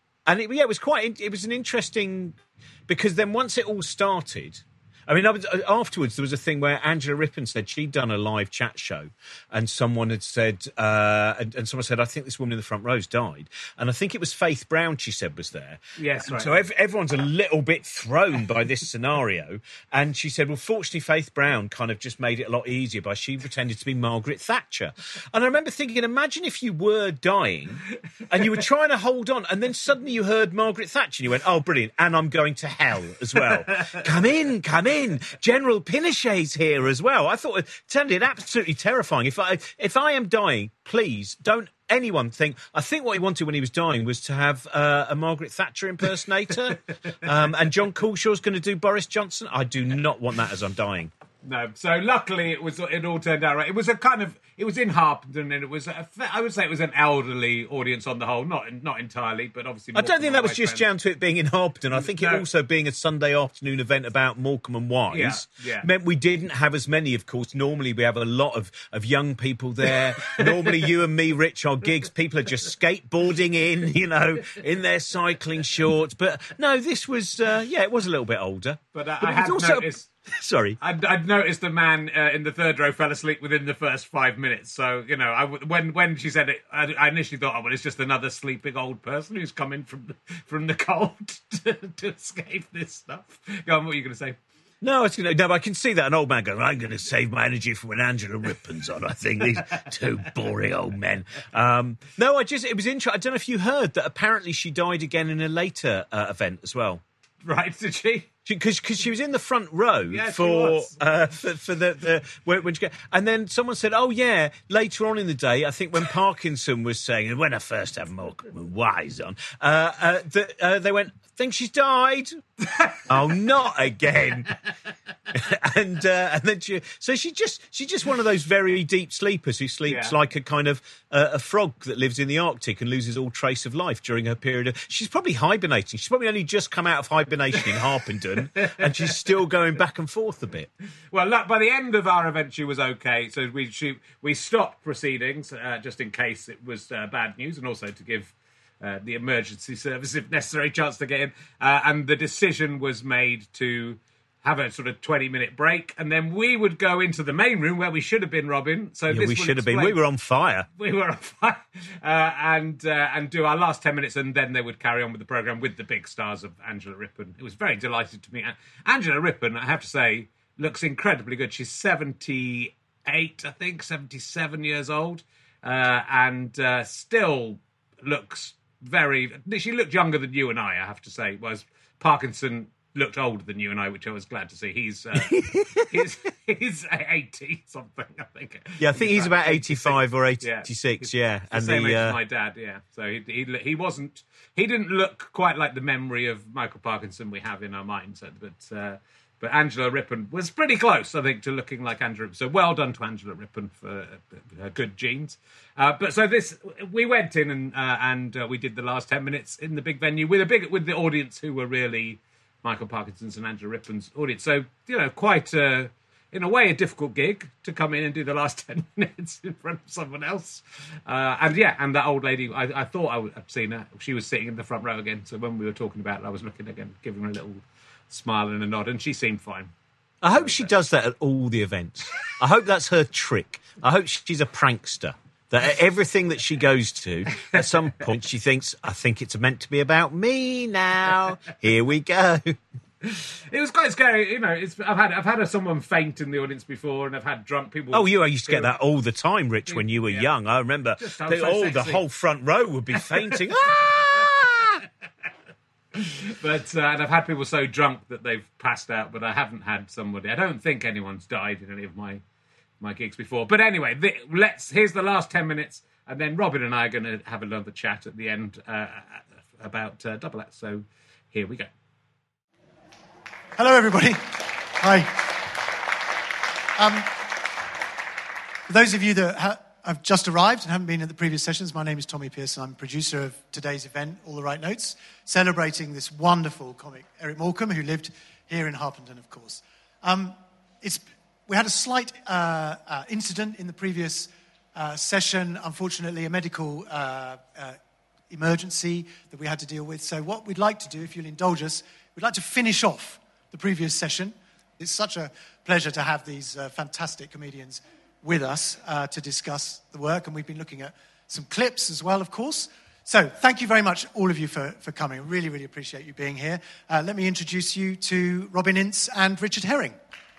was an interesting... Because then once it all started... I mean, afterwards, there was a thing where Angela Rippon said she'd done a live chat show, and someone had said, and someone said, I think this woman in the front row's died. And I think it was Faith Brown, she said, was there.
Yes, right.
So everyone's a little bit thrown by this scenario. And she said, well, fortunately, Faith Brown kind of just made it a lot easier by she pretended to be Margaret Thatcher. And I remember thinking, imagine if you were dying and you were trying to hold on, and then suddenly you heard Margaret Thatcher and you went, oh, brilliant, and I'm going to hell as well. Come in. General Pinochet's here as well. I thought it sounded absolutely terrifying. If I am dying, please don't anyone think... I think what he wanted when he was dying was to have a Margaret Thatcher impersonator, and John Coulshaw's going to do Boris Johnson. I do not want that as I'm dying.
No, so luckily it all turned out right. It was it was in Harpenden, and it was I would say it was an elderly audience on the whole, not entirely, but obviously.
I don't think that was just down to it being in Harpenden. I think it also being a Sunday afternoon event about Morecambe and Wise meant we didn't have as many. Of course, normally we have a lot of young people there. Normally, you and me, Rich, our gigs, people are just skateboarding in their cycling shorts. But no, this was it was a little bit older.
But I had noticed.
Sorry.
I'd noticed the man in the third row fell asleep within the first 5 minutes. So, when she said it, I initially thought, it's just another sleeping old person who's come in from the cold to escape this stuff. Go on, what were you going to say?
No, I can see that an old man going, I'm going to save my energy for when Angela Rippon's on, I think. These two boring old men. It was interesting. I don't know if you heard that apparently she died again in a later event as well.
Right, did she?
Because she was in the front row for the when she and then someone said, oh yeah, later on in the day, I think when Parkinson was saying, when I first have Morecambe Wise on, they went, think she's died. Oh, not again. and then she's just one of those very deep sleepers who sleeps like a kind of a frog that lives in the Arctic and loses all trace of life during her period of... She's probably hibernating. She's probably only just come out of hibernation in Harpenden, and she's still going back and forth a bit.
Well, by the end of our event, she was okay. So we stopped proceedings just in case it was bad news, and also to give the emergency service, if necessary, chance to get in. And the decision was made to have a sort of 20-minute break, and then we would go into the main room where we should have been, Robin. So
we should have been. We were on fire.
We were on fire. And do our last 10 minutes, and then they would carry on with the programme with the big stars of Angela Rippon. It was very delighted to meet Angela Rippon. I have to say, looks incredibly good. She's 78, I think, 77 years old, and still looks she looked younger than you and I have to say, whereas Parkinson looked older than you and I, which I was glad to see. He's 80 something, I think.
Yeah, I think he's about 85 or 86. Yeah,
and the same age as my dad. Yeah, so he didn't look quite like the memory of Michael Parkinson we have in our minds, but Angela Rippon was pretty close, I think, to looking like Angela Rippon. So well done to Angela Rippon for her good genes. We went in and we did the last 10 minutes in the big venue with the audience who were really Michael Parkinson's and Angela Rippon's audience. So, quite in a way a difficult gig to come in and do the last 10 minutes in front of someone else. And that old lady, I thought I'd seen her. She was sitting in the front row again. So when we were talking about it, I was looking again, giving her a little smile and a nod, and she seemed fine.
I hope she does that at all the events. I hope that's her trick. I hope she's a prankster. That at everything that she goes to, at some point she thinks, I think it's meant to be about me now. Here we go.
It was quite scary, I've had someone faint in the audience before, and I've had drunk people.
Oh, I used to get that all the time, Rich, when you were young. I remember the whole front row would be fainting.
But and I've had people so drunk that they've passed out, but I haven't had somebody. I don't think anyone's died in any of my gigs before. But anyway, here's the last 10 minutes, and then Robin and I are going to have another chat at the end about Double Act. So here we go.
Hello, everybody. Hi. For those of you that have just arrived and haven't been at the previous sessions, my name is Tommy Pearson. I'm producer of today's event, All the Right Notes, celebrating this wonderful comic, Eric Morecambe, who lived here in Harpenden, of course. We had a slight incident in the previous session, unfortunately, a medical emergency that we had to deal with. So what we'd like to do, if you'll indulge us, we'd like to finish off the previous session. It's such a pleasure to have these fantastic comedians with us to discuss the work, and we've been looking at some clips as well, of course. So thank you very much, all of you, for coming. I really, really appreciate you being here. Let me introduce you to Robin Ince and Richard Herring.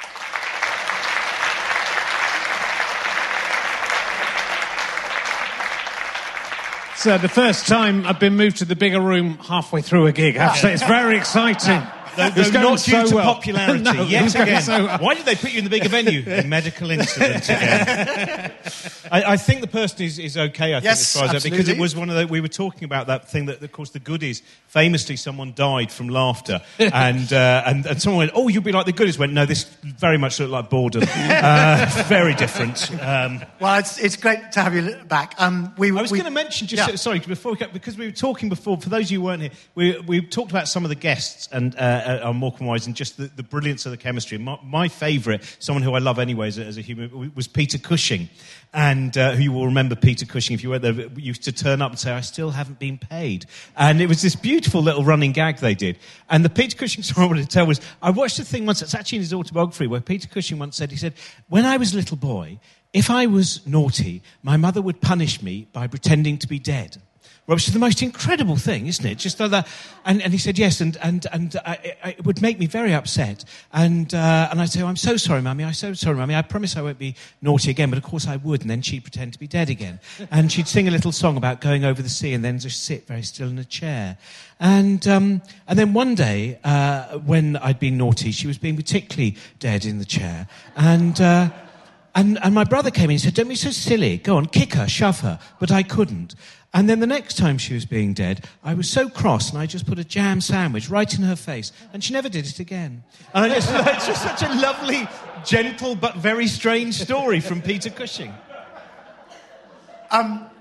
It's the first time I've been moved to the bigger room halfway through a gig. I have to say, it's very exciting.
It's not due to popularity yet again. Why did they put you in the bigger venue? A medical incident again. I think the person is okay, I think, as far as that, because it was one of the... We were talking about that thing that, of course, the Goodies, famously someone died from laughter, and someone went, oh, you'll be like the Goodies. Went, no, this very much looked like boredom. Very different.
Well, it's great to have you back.
I was going to mention, sorry, before because we were talking before, for those of you who weren't here, we talked about some of the guests and on Morecambe Wise and just the brilliance of the chemistry. My favourite, someone who I love anyway as a human, was Peter Cushing. And who you will remember Peter Cushing, if you were there, used to turn up and say, I still haven't been paid. And it was this beautiful little running gag they did. And the Peter Cushing story I wanted to tell was, I watched the thing once, it's actually in his autobiography, where Peter Cushing once said, he said, when I was a little boy, if I was naughty, my mother would punish me by pretending to be dead. Which is the most incredible thing, isn't it? Just like that. And he said yes, and it would make me very upset. And I'd say, I'm so sorry, Mummy. I promise I won't be naughty again. But of course I would. And then she'd pretend to be dead again. And she'd sing a little song about going over the sea and then just sit very still in a chair. And then one day, when I'd been naughty, she was being particularly dead in the chair. And my brother came in and said, don't be so silly. Go on, kick her, shove her. But I couldn't. And then the next time she was being dead, I was so cross and I just put a jam sandwich right in her face. And she never did it again. And it's just such a lovely, gentle but very strange story from Peter Cushing.
You're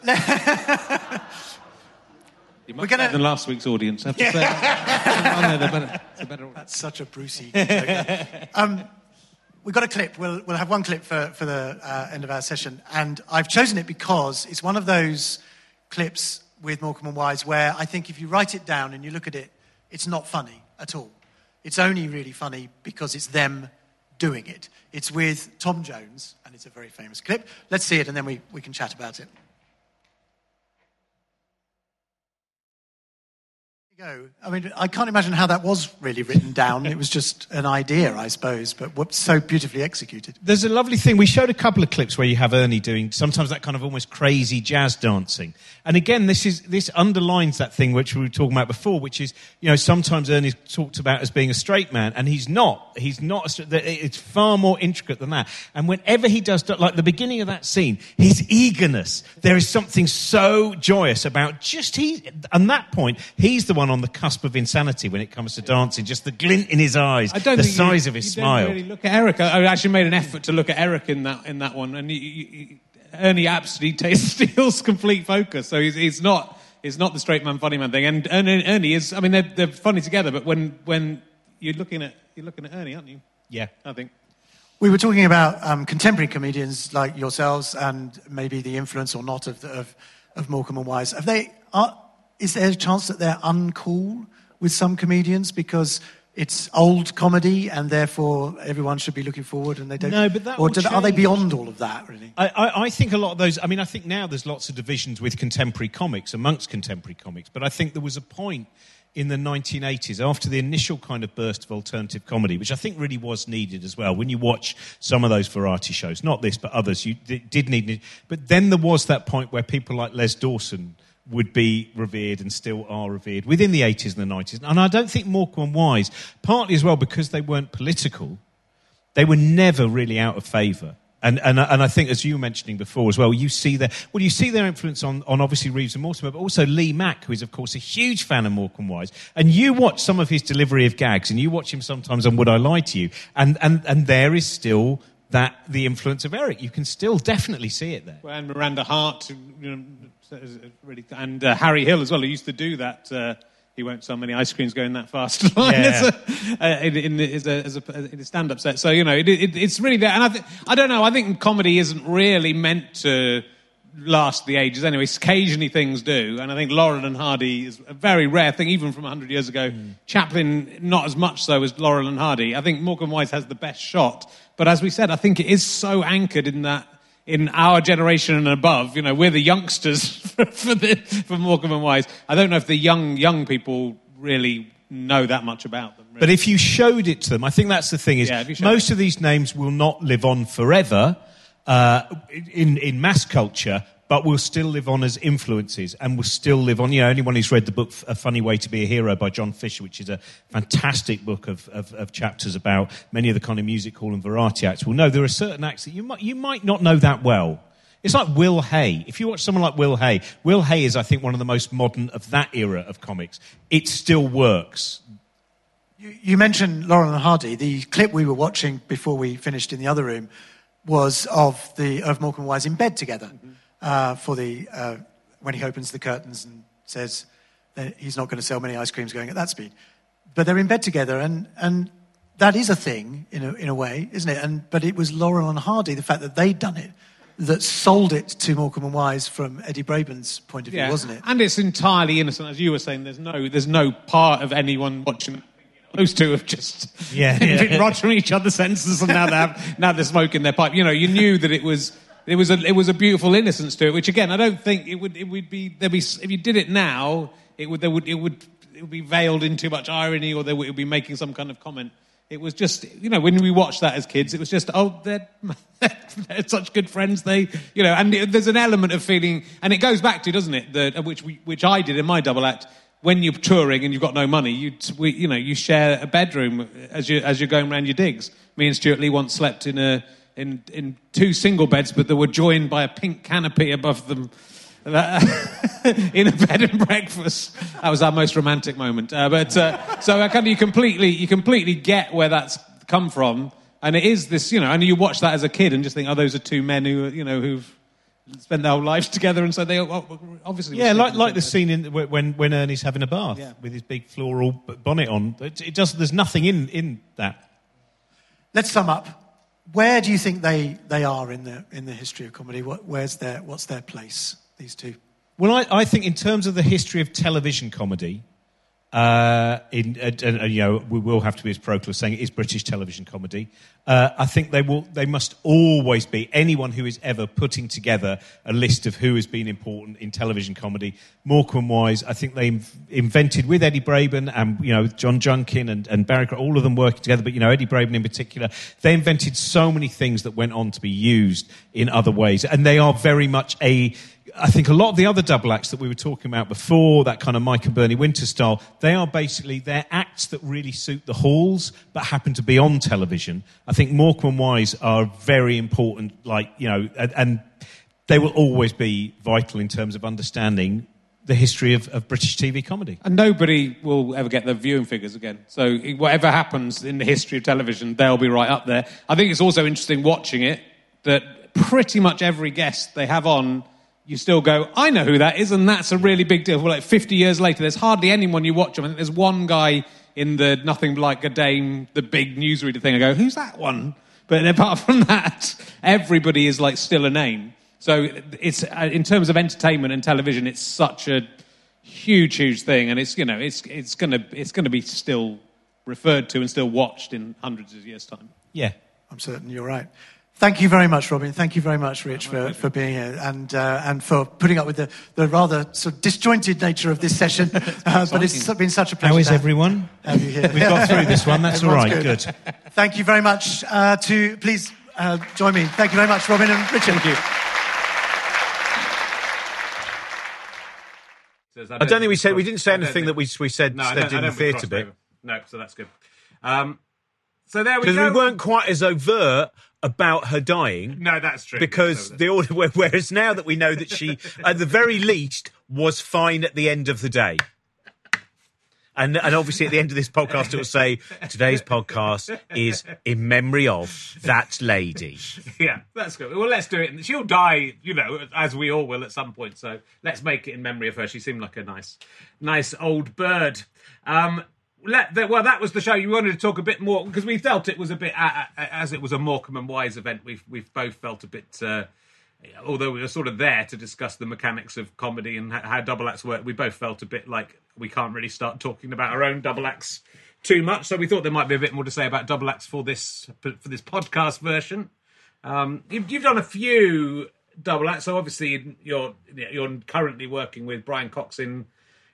much better than last week's audience, I have to say. Oh, no, they're better.
That's such a Brucey joke. We've got a clip. We'll have one clip for the end of our session. And I've chosen it because it's one of those clips with Morecambe and Wise where I think if you write it down and you look at it, it's not funny at all. It's only really funny because it's them doing it. It's with Tom Jones, and it's a very famous clip. Let's see it, and then we can chat about it. go. I mean, I can't imagine how that was really written down. It was just an idea, I suppose, but so beautifully executed.
There's a lovely thing. We showed a couple of clips where you have Ernie doing sometimes that kind of almost crazy jazz dancing. And again, this underlines that thing which we were talking about before, which is, sometimes Ernie's talked about as being a straight man, and he's not. He's not. It's far more intricate than that. And whenever he does, like the beginning of that scene, his eagerness, there is something so joyous about on that point, he's the one on the cusp of insanity when it comes to dancing. Just the glint in his eyes, the size of his smile.
Don't really look at Eric. I actually made an effort to look at Eric in that one, and Ernie absolutely steals complete focus. So he's not the straight man, funny man thing. And Ernie is. I mean, they're funny together. But when you're looking at Ernie, aren't you?
Yeah,
I think.
We were talking about contemporary comedians like yourselves, and maybe the influence or not of Morecambe and Wise. Is there a chance that they're uncool with some comedians because it's old comedy and therefore everyone should be looking forward and they don't?
No, but that
are they beyond all of that, really?
I think a lot of those... I mean, I think now there's lots of divisions with contemporary comics, amongst contemporary comics, but I think there was a point in the 1980s, after the initial kind of burst of alternative comedy, which I think really was needed as well. When you watch some of those variety shows, not this, but others, you did need it. But then there was that point where people like Les Dawson would be revered and still are revered within the 80s and the 90s. And I don't think Morecambe and Wise, partly as well because they weren't political, they were never really out of favour. And I think, as you were mentioning before as well, you see their influence on obviously Reeves and Mortimer, but also Lee Mack, who is, of course, a huge fan of Morecambe and Wise. And you watch some of his delivery of gags, and you watch him sometimes on Would I Lie to You? And there is still the influence of Eric. You can still definitely see it there.
Well, and Miranda Hart, really, and Harry Hill as well, who used to do that. He won't sell many ice creams going that fast line in his stand-up set. So it's really there. And I don't know. I think comedy isn't really meant to last the ages anyway. Occasionally things do, and I think Laurel and Hardy is a very rare thing, even from 100 years ago. Chaplin, not as much so as Laurel and Hardy. I think Morecambe and Wise has the best shot, but as we said, I think it is so anchored in that. In our generation and above, we're the youngsters for Morecambe and Wise. I don't know if the young people really know that much about them. Really.
But if you showed it to them, I think that's the thing, is most of these names will not live on forever in mass culture, but will still live on as influences and will still live on. Anyone who's read the book A Funny Way to Be a Hero by John Fisher, which is a fantastic book of chapters about many of the kind of music hall and variety acts, will know there are certain acts that you might not know that well. It's like Will Hay. If you watch someone like Will Hay is, I think, one of the most modern of that era of comics. It still works.
You mentioned Laurel and Hardy. The clip we were watching before we finished in the other room was of Morecambe and Wise in bed together. Mm-hmm. When he opens the curtains and says that he's not going to sell many ice creams going at that speed. But they're in bed together, and that is a thing in a way, isn't it? But it was Laurel and Hardy, the fact that they'd done it, that sold it to Morecambe and Wise from Eddie Braben's point of view, wasn't it?
And it's entirely innocent, as you were saying. There's no part of anyone watching. Those two have just been rotting each other's senses, and now they're smoking their pipe. You knew that it was a beautiful innocence to it, which again I don't think it would be if you did it now it would be veiled in too much irony, or it would be making some kind of comment. It was just when we watched that as kids, it was just they're such good friends. And there's an element of feeling, and it goes back to, doesn't it, which I did in my double act. When you're touring and you've got no money, you share a bedroom as you're going around your digs. Me and Stuart Lee once slept in two single beds, but they were joined by a pink canopy above them in a bed and breakfast. That was our most romantic moment. So you completely get where that's come from, and it is this, and you watch that as a kid and just think, those are two men who've spent their whole lives together, and so they obviously
like the scene when Ernie's having a bath with his big floral bonnet on. There's nothing in that.
Let's sum up. Where do you think they are in the history of comedy? What's their place? These two.
Well, I think in terms of the history of television comedy,
We will have to be as parochial as saying it is British television comedy. I think they must always be, anyone who is ever putting together a list of who has been important in television comedy. Morecambe and Wise, I think they invented with Eddie Braben and John Junkin and Barry, all of them working together, but Eddie Braben in particular, they invented so many things that went on to be used in other ways, and they are very much I think a lot of the other double acts that we were talking about before, that kind of Mike and Bernie Winter style, they're acts that really suit the halls but happen to be on television. I think Morecambe and Wise are very important, and they will always be vital in terms of understanding the history of British TV comedy.
And nobody will ever get the viewing figures again. So whatever happens in the history of television, they'll be right up there. I think it's also interesting watching it that pretty much every guest they have on, you still go, I know who that is, and that's a really big deal. Well, 50 years later, there's hardly anyone you watch them. I think there's one guy in the Nothing Like a Dame, the big newsreader thing. I go, who's that one? But apart from that, everybody is still a name. So it's in terms of entertainment and television, it's such a huge thing, and it's going to be still referred to and still watched in hundreds of years' time.
Yeah,
I'm certain you're right. Thank you very much, Robin. Thank you very much, Rich, for being here and for putting up with the rather sort of disjointed nature of this session. But it's been such a pleasure.
How is everyone?
Have you here.
We've got through this one. That's all right. Good.
Thank you very much. Please join me. Thank you very much, Robin and Richard.
Thank you.
I don't think we didn't say anything that we said in the theatre bit.
No, so that's good. So there we go.
Because we weren't quite as overt about her dying.
No, that's true.
Because whereas now that we know that she, at the very least, was fine at the end of the day. And obviously at the end of this podcast it will say, today's podcast is in memory of that lady.
Yeah, that's good. Well, let's do it. She'll die, as we all will at some point. So let's make it in memory of her. She seemed like a nice old bird. That was the show. You wanted to talk a bit more because we felt it was a bit, as it was a Morecambe and Wise event. We've both felt a bit, although we were sort of there to discuss the mechanics of comedy and how double acts work. We both felt a bit like we can't really start talking about our own double acts too much. So we thought there might be a bit more to say about double acts for this podcast version. You've done a few double acts, so obviously you're currently working with Brian Cox it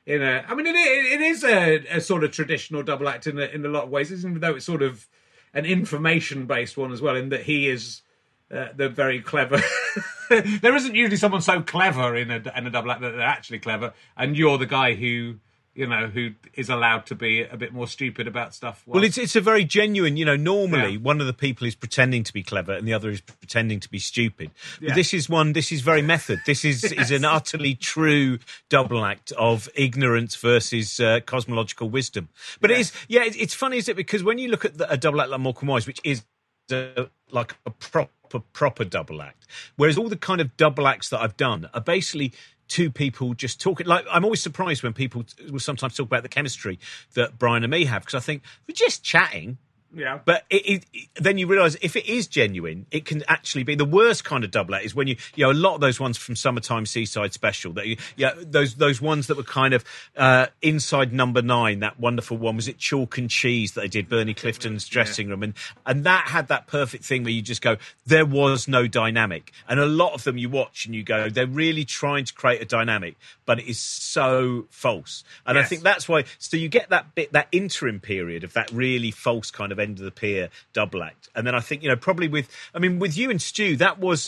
is a sort of traditional double act in a lot of ways, even though it's sort of an information-based one as well, in that he is the very clever. There isn't usually someone so clever in a double act that they're actually clever, and you're the guy who is allowed to be a bit more stupid about stuff.
Well, it's a very genuine, normally one of the people is pretending to be clever and the other is pretending to be stupid. But this is very method. This is an utterly true double act of ignorance versus cosmological wisdom. But it's funny, isn't it? Because when you look at a double act like Morecambe and Wise, which is like a proper double act, whereas all the kind of double acts that I've done are basically two people just talking. Like, I'm always surprised when people will sometimes talk about the chemistry that Brian and me have, because I think we're just chatting.
Yeah.
But then you realise if it is genuine, it can actually be the worst kind of double act is when a lot of those ones from Summertime Seaside Special, those ones that were kind of inside Number 9, that wonderful one, was it Chalk and Cheese that they did, Bernie Clifton's dressing room, and that had that perfect thing where you just go, there was no dynamic. And a lot of them you watch and you go, they're really trying to create a dynamic, but it is so false. And I think that's why, so you get that bit, that interim period of that really false kind of end of the pier double act. And then I think, probably with you and Stu,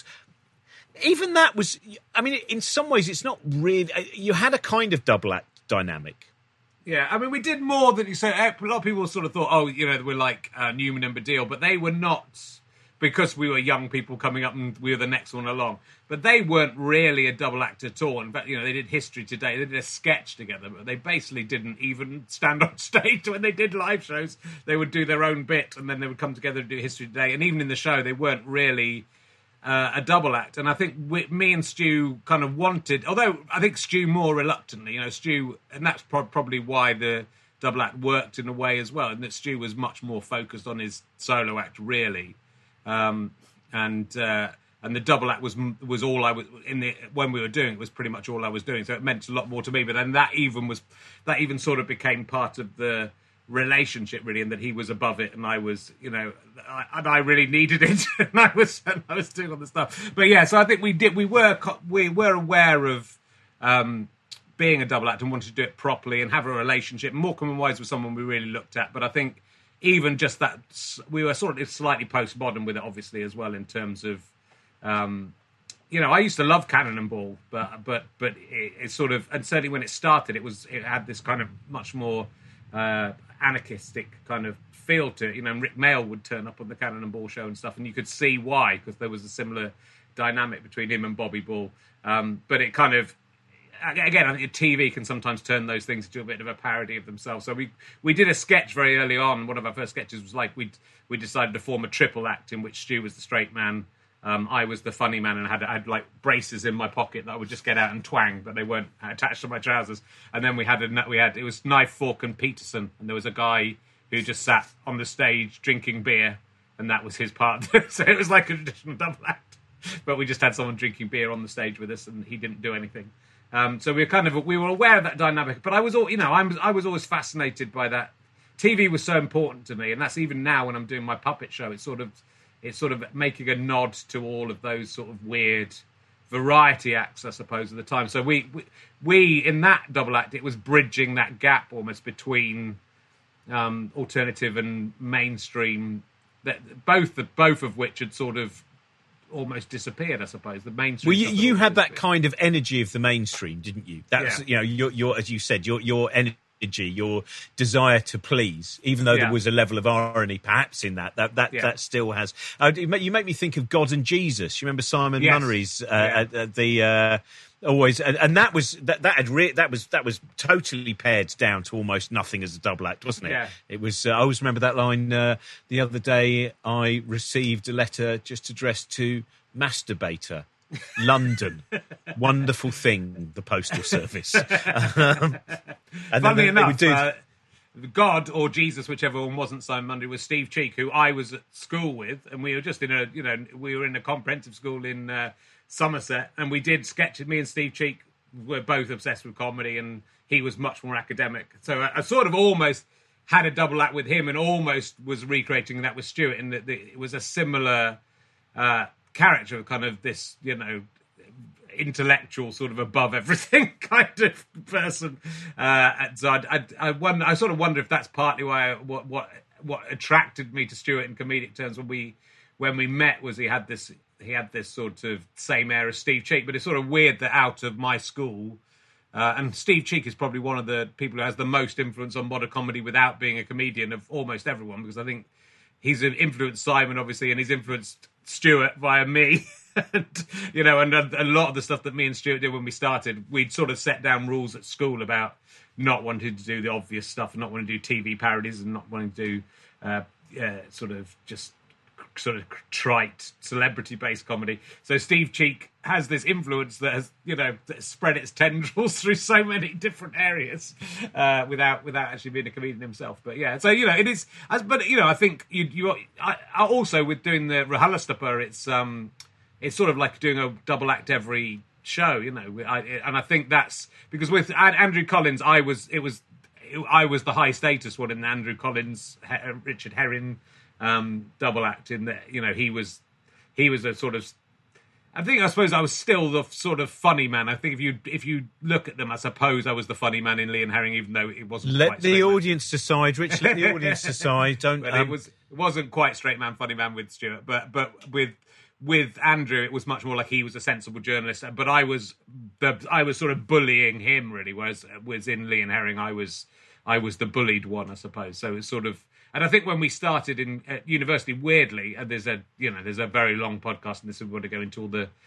in some ways it's not really, you had a kind of double act dynamic.
Yeah, we did more than you said. A lot of people sort of thought, we're like Newman and Baddiel, but they were not, because we were young people coming up and we were the next one along. But they weren't really a double act at all. In fact, they did History Today. They did a sketch together, but they basically didn't even stand on stage when they did live shows. They would do their own bit, and then they would come together to do History Today. And even in the show, they weren't really a double act. And I think me and Stu kind of wanted, although I think Stu more reluctantly, Stu, and that's probably why the double act worked in a way as well, and that Stu was much more focused on his solo act, really. and the double act was all I was when we were doing it was pretty much all I was doing. So it meant a lot more to me. But then that even sort of became part of the relationship, really, and that he was above it and I was, and I really needed it, and I was doing all the stuff. But yeah, so I think we were aware of being a double act and wanted to do it properly and have a relationship. Morecambe and Wise was someone we really looked at, but I think even just that, we were sort of slightly postmodern with it, obviously, as well, in terms of, I used to love Cannon and Ball, but it sort of, and certainly when it started, it had this kind of much more anarchistic kind of feel to it. And Rick Mail would turn up on the Cannon and Ball show and stuff, and you could see why, because there was a similar dynamic between him and Bobby Ball. But it kind of, again, I think TV can sometimes turn those things into a bit of a parody of themselves. So we did a sketch very early on. One of our first sketches was like we decided to form a triple act in which Stu was the straight man, I was the funny man, and I had like braces in my pocket that I would just get out and twang, but they weren't attached to my trousers. And then we had it was Knife, Fork and Peterson, and there was a guy who just sat on the stage drinking beer, and that was his part. So it was like a traditional double act, but we just had someone drinking beer on the stage with us, and he didn't do anything. So we were aware of that dynamic, but I was always fascinated by that. TV was so important to me, and that's even now when I'm doing my puppet show. It's sort of making a nod to all of those sort of weird variety acts, I suppose, at the time. So we in that double act, it was bridging that gap almost between alternative and mainstream. That both of which had sort of almost disappeared, I suppose. The mainstream.
Well, you had that kind of energy of the mainstream, didn't you? That's your as you said, your energy, your desire to please, even though there was a level of irony perhaps in that still has. You make me think of God and Jesus. You remember Simon Nunnery's always, and that was totally pared down to almost nothing as a double act, wasn't it? Yeah. It was. I always remember that line. The other day, I received a letter just addressed to Masturbator, London. Wonderful thing, the postal service. And
funnily enough, God or Jesus, whichever one wasn't Simon Mundy, was Steve Cheek, who I was at school with, and we were just in a comprehensive school in Somerset, and we did sketches. Me and Steve Cheek were both obsessed with comedy, and he was much more academic. So I sort of almost had a double act with him, and almost was recreating that with Stuart, in that it was a similar character of kind of this, intellectual, sort of above everything kind of person. So I sort of wonder if that's partly why what attracted me to Stuart in comedic terms when we met was he had this sort of same air as Steve Cheek, but it's sort of weird that out of my school, and Steve Cheek is probably one of the people who has the most influence on modern comedy without being a comedian of almost everyone, because I think he's influenced Simon, obviously, and he's influenced Stuart via me. And a lot of the stuff that me and Stuart did when we started, we'd sort of set down rules at school about not wanting to do the obvious stuff, not wanting to do TV parodies, and not wanting to do sort of trite celebrity-based comedy. So Steve Cheek has this influence that has, spread its tendrils through so many different areas without actually being a comedian himself. But yeah, so it is. But I think I also with doing the RHLSTP, it's sort of like doing a double act every show, and I think that's because with Andrew Collins, I was the high status one in the Andrew Collins Richard Herring double act, in that he was a sort of, I suppose I was still the sort of funny man. I think if you look at them, I suppose I was the funny man in Lee and Herring, even though it wasn't.
Let the audience decide, Rich. Let the audience decide. Don't.
It wasn't quite straight man, funny man with Stuart, but with Andrew, it was much more like he was a sensible journalist. But I was sort of bullying him, really. Whereas in Lee and Herring, I was the bullied one, I suppose. So it's sort of. And I think when we started at university, weirdly, and there's a very long podcast, and this is going to go into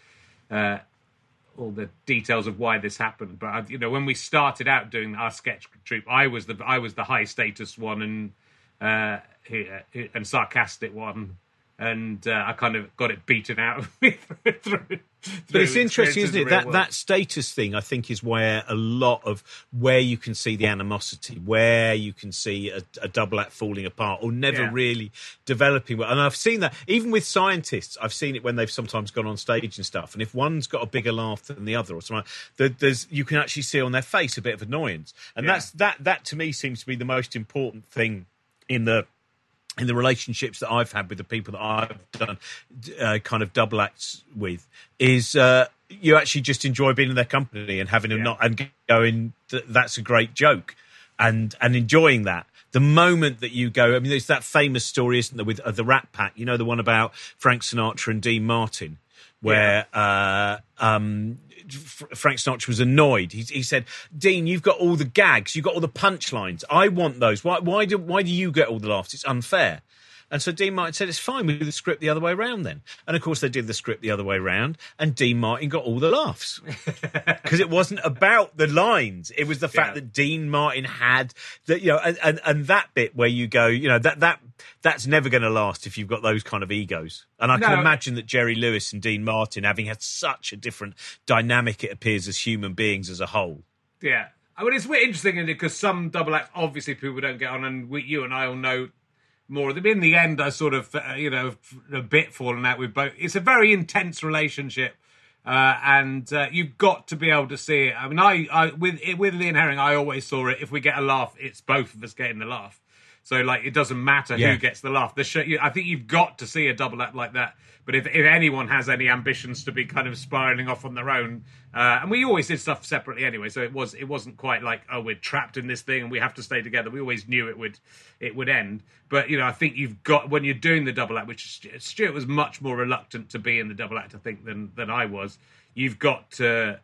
all the details of why this happened. But when we started out doing our sketch troupe, I was the high status one and sarcastic one, and I kind of got it beaten out of me through.
But it's interesting, isn't it? That status thing, I think, is where a lot of where you can see the animosity, where you can see a double act falling apart or never really developing well. And I've seen that even with scientists. I've seen it when they've sometimes gone on stage and stuff. And if one's got a bigger laugh than the other, or something, you can actually see on their face a bit of annoyance. And that to me seems to be the most important thing in the relationships that I've had with the people that I've done kind of double acts with, is you actually just enjoy being in their company and having them and going, that's a great joke, and enjoying that. The moment that you go, I mean, there's that famous story, isn't there, with the Rat Pack, you know, the one about Frank Sinatra and Dean Martin, where Frank Sinatra was annoyed. He said, "Dean, you've got all the gags, you've got all the punchlines. I want those. Why do you get all the laughs? It's unfair." And so Dean Martin said, "It's fine, we do the script the other way around then." And of course they did the script the other way around, and Dean Martin got all the laughs. Because it wasn't about the lines. It was the fact that Dean Martin had that, you know, and that bit where you go, you know, that's never going to last if you've got those kind of egos. And I can imagine that Jerry Lewis and Dean Martin, having had such a different dynamic, it appears, as human beings as a whole.
Yeah. I mean, it's interesting, because some double acts, obviously, people don't get on, and you and I all know more of them. In the end, I sort of, a bit fallen out with both. It's a very intense relationship, and you've got to be able to see it. I mean, I with Lee and Herring, I always saw it. If we get a laugh, it's both of us getting the laugh. So, like, it doesn't matter who gets the laugh. I think you've got to see a double act like that. But if anyone has any ambitions to be kind of spiralling off on their own, and we always did stuff separately anyway, so it wasn't quite like, oh, we're trapped in this thing and we have to stay together. We always knew it would end. But, you know, I think you've got, when you're doing the double act, which Stuart was much more reluctant to be in the double act, I think, than I was. You've got to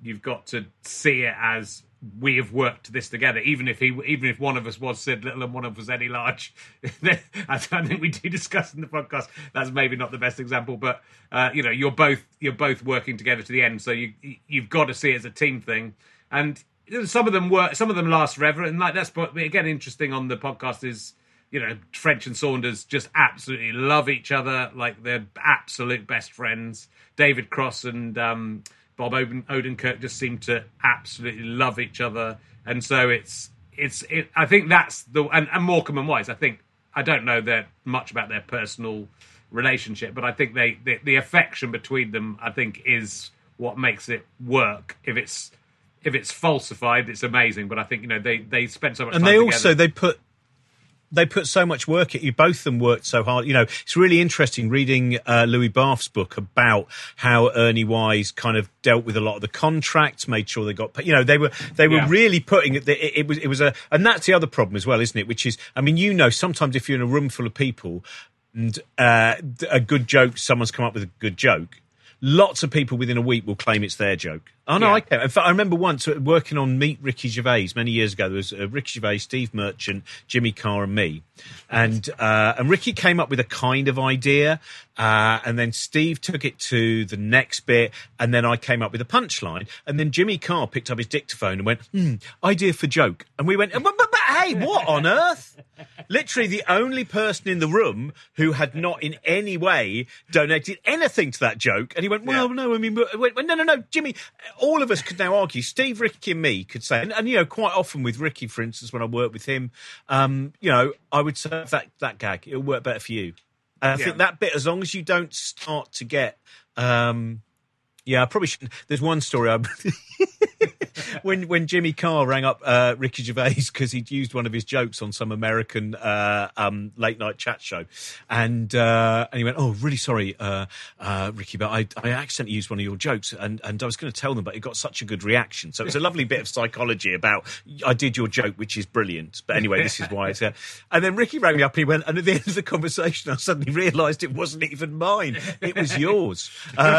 see it as, we have worked this together, even if one of us was Sid Little and one of us was Eddie Large. I think we do discuss in the podcast. That's maybe not the best example, but you're both working together to the end. So you've got to see it as a team thing. And some of them last forever. And like that's again interesting on the podcast is, you know, French and Saunders just absolutely love each other, like they're absolute best friends. David Cross and Bob Odenkirk just seem to absolutely love each other, and so it's. I think that's and Morecambe and Wise. I don't know that much about their personal relationship, but I think the affection between them, I think, is what makes it work. If it's falsified, it's amazing. But I think, you know, they spent so much time together.
And they also they put so much work at you. Both of them worked so hard. You know, it's really interesting reading Louis Bath's book about how Ernie Wise kind of dealt with a lot of the contracts, made sure they got, you know, they were really putting it was and that's the other problem as well, isn't it? Which is, I mean, you know, sometimes if you're in a room full of people and a good joke, someone's come up with a good joke, lots of people within a week will claim it's their joke. Oh, no, I can't. In fact, I remember once working on Meet Ricky Gervais many years ago. There was Ricky Gervais, Steve Merchant, Jimmy Carr and me. And Ricky came up with a kind of idea, and then Steve took it to the next bit, and then I came up with a punchline, and then Jimmy Carr picked up his dictaphone and went, idea for joke. And we went, but hey, what on earth? Literally the only person in the room who had not in any way donated anything to that joke. And he went, well, no, I mean, no, Jimmy, all of us could now argue. Steve, Ricky and me could say, and you know, quite often with Ricky, for instance, when I work with him, you know, I would say that gag, it'll work better for you. And I think that bit, as long as you don't start to get, I probably shouldn't. There's one story when Jimmy Carr rang up Ricky Gervais because he'd used one of his jokes on some American late night chat show, and he went, "Oh, really sorry, Ricky, but I accidentally used one of your jokes, and I was going to tell them, but it got such a good reaction." So it was a lovely bit of psychology about I did your joke, which is brilliant. But anyway, this is why it's. And then Ricky rang me up. And he went, and at the end of the conversation, I suddenly realised it wasn't even mine; it was yours.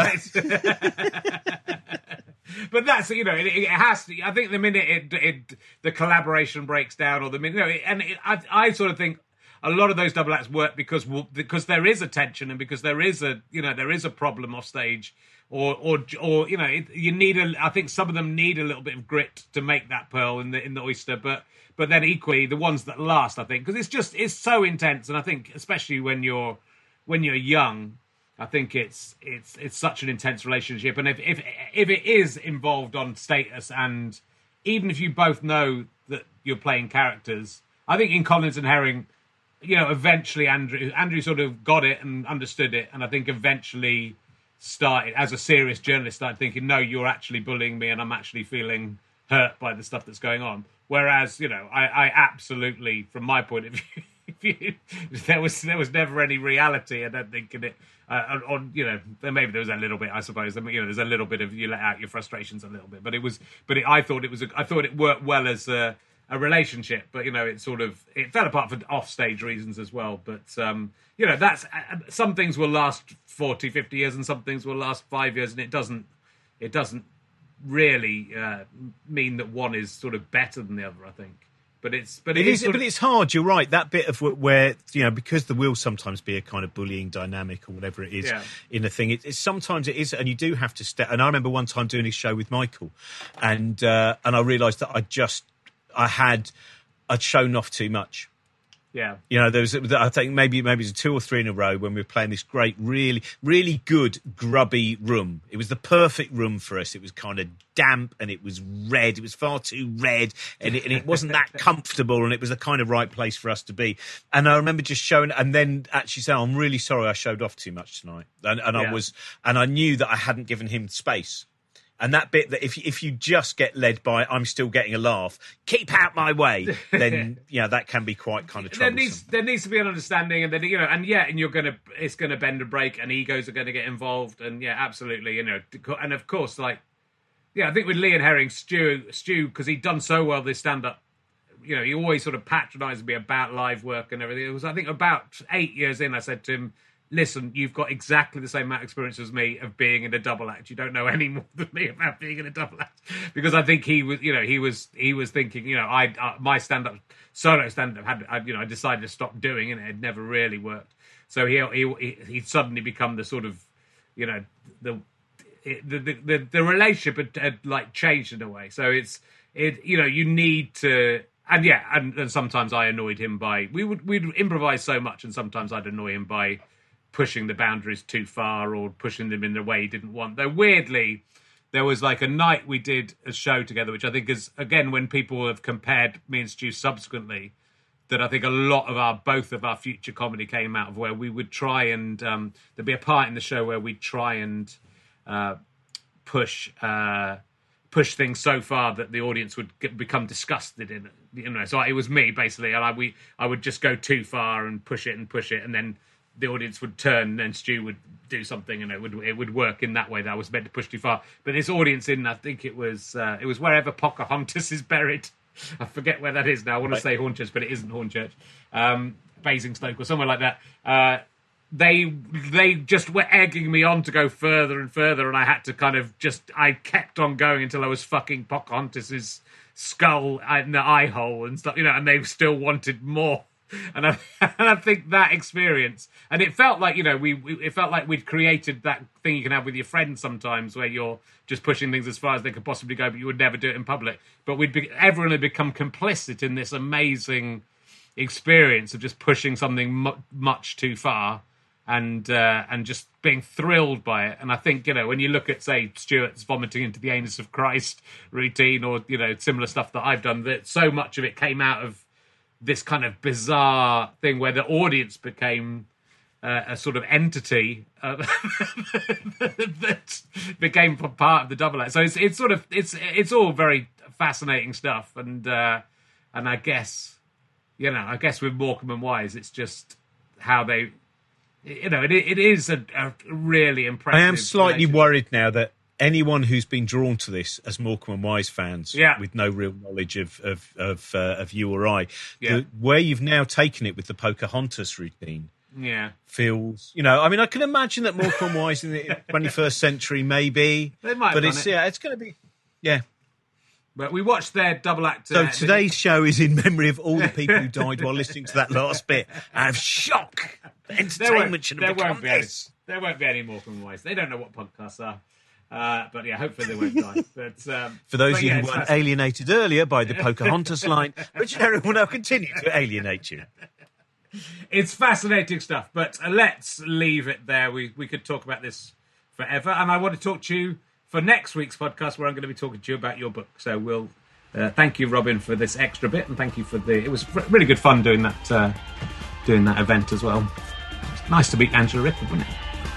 But that's, you know, it has to. I think the minute the collaboration breaks down, or the minute, you know, I sort of think a lot of those double acts work because there is a tension and because there is a problem off stage, or you know, you need I think some of them need a little bit of grit to make that pearl in the oyster, but then equally the ones that last, I think, because it's so intense, and I think especially when you're when you're young, I think it's such an intense relationship, and if it is involved on status, and even if you both know that you're playing characters, I think in Collins and Herring, eventually Andrew sort of got it and understood it, and I think eventually started, as a serious journalist, started thinking, no, you're actually bullying me, and I'm actually feeling hurt by the stuff that's going on. Whereas, I absolutely, from my point of view, there was never any reality, I don't think, in it. Maybe there was a little bit, I suppose. There's a little bit of you let out your frustrations a little bit, I thought it worked well as a relationship, but it fell apart for offstage reasons as well. But that's some things will last 40, 50 years, and some things will last 5 years, and it doesn't really mean that one is sort of better than the other, I think. But it's hard. You're right. That bit of where because there will sometimes be a kind of bullying dynamic or whatever it is in a thing. Sometimes it is, and you do have to step. And I remember one time doing a show with Michael, and I realised that I'd shown off too much. Yeah, there was. I think maybe it was 2 or 3 in a row when we were playing this great, really, really good grubby room. It was the perfect room for us. It was kind of damp and it was red. It was far too red, and it wasn't that comfortable. And it was the kind of right place for us to be. And I remember just showing, and then actually saying, "I'm really sorry, I showed off too much tonight." I knew that I hadn't given him space. And that bit that if you just get led by I'm still getting a laugh, keep out my way, then that can be quite kind of troublesome. There needs to be an understanding, and then it's gonna bend and break, and egos are gonna get involved, and absolutely, and of course, I think with Lee and Herring, Stu, because he'd done so well this stand up, he always sort of patronised me about live work and everything. It was, I think, about 8 years in, I said to him, listen, you've got exactly the same amount of experience as me of being in a double act. You don't know any more than me about being in a double act, because I think he was thinking, my solo stand up I decided to stop doing, and it had never really worked. So he'd suddenly become the sort of, the relationship had changed in a way. So you need to. And sometimes I annoyed him by we'd improvise so much, and sometimes I'd annoy him by pushing the boundaries too far or pushing them in the way he didn't want. Though weirdly, there was a night we did a show together, which I think is, again, when people have compared me and Stu subsequently, that I think both of our future comedy came out of, where we would try and there'd be a part in the show where we'd try and push things so far that the audience would become disgusted in it. So it was me basically, and I would just go too far and push it, and then the audience would turn, and then Stu would do something, and it would work in that way, that I was meant to push too far. But this audience I think it was wherever Pocahontas is buried. I forget where that is now. I want to say Hornchurch, but it isn't Hornchurch. Basingstoke or somewhere like that. They just were egging me on to go further and further, and I had to I kept on going until I was fucking Pocahontas's skull in the eye hole and stuff, and they still wanted more. And I think that experience, and it felt like it felt like we'd created that thing you can have with your friends sometimes, where you're just pushing things as far as they could possibly go, but you would never do it in public. But everyone had become complicit in this amazing experience of just pushing something much too far, and just being thrilled by it. And I think when you look at, say, Stuart's vomiting into the anus of Christ routine, or similar stuff that I've done, that so much of it came out of this kind of bizarre thing where the audience became a sort of entity that became part of the double act. So it's all very fascinating stuff, and I guess with Morecambe and Wise, it's just how they, it is a really impressive. I am slightly worried now that anyone who's been drawn to this as Morecambe and Wise fans, with no real knowledge of you or I, where you've now taken it with the Pocahontas routine, feels, I can imagine that Morecambe and Wise in the 21st century, maybe, they might, but it's going to be, But we watched their double act. So today's show is in memory of all the people who died while listening to that last bit. Out of shock, entertainment should have become this. There won't be any Morecambe and Wise. They don't know what podcasts are. But hopefully they won't die. But, for those of you who weren't alienated earlier by the Pocahontas line, Richard Herring will now continue to alienate you. It's fascinating stuff, but let's leave it there. We could talk about this forever, and I want to talk to you for next week's podcast, where I'm going to be talking to you about your book. So we'll thank you, Robin, for this extra bit, and thank you for it was really good fun doing that event as well. It's nice to meet Angela Rippon, wasn't it?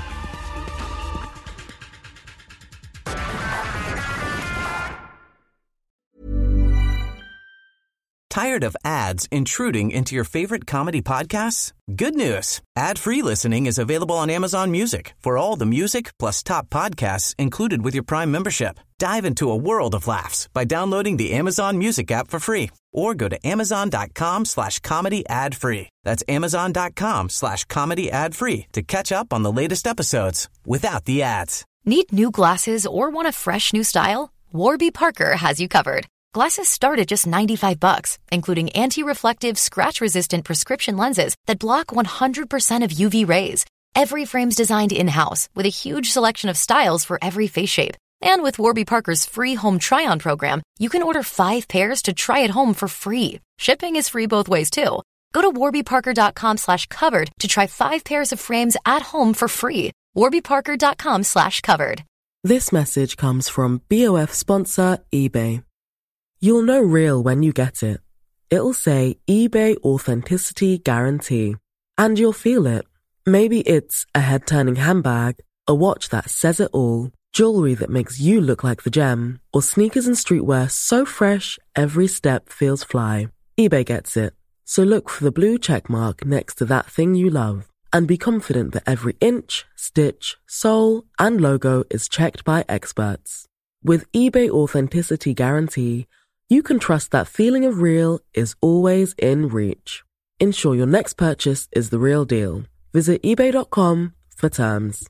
Tired of ads intruding into your favorite comedy podcasts? Good news. Ad-free listening is available on Amazon Music for all the music plus top podcasts included with your Prime membership. Dive into a world of laughs by downloading the Amazon Music app for free or go to amazon.com/comedy ad-free. That's amazon.com/comedy ad-free to catch up on the latest episodes without the ads.
Need new glasses or want a fresh new style? Warby Parker has you covered. Glasses start at just $95, including anti-reflective, scratch-resistant prescription lenses that block 100% of UV rays. Every frame's designed in-house with a huge selection of styles for every face shape. And with Warby Parker's free home try-on program, you can order 5 pairs to try at home for free. Shipping is free both ways, too. Go to warbyparker.com/covered to try 5 pairs of frames at home for free. warbyparker.com/covered.
This message comes from BOF sponsor eBay. You'll know real when you get it. It'll say eBay Authenticity Guarantee. And you'll feel it. Maybe it's a head-turning handbag, a watch that says it all, jewelry that makes you look like the gem, or sneakers and streetwear so fresh every step feels fly. eBay gets it. So look for the blue check mark next to that thing you love. And be confident that every inch, stitch, sole, and logo is checked by experts. With eBay Authenticity Guarantee, you can trust that feeling of real is always in reach. Ensure your next purchase is the real deal. Visit ebay.com for terms.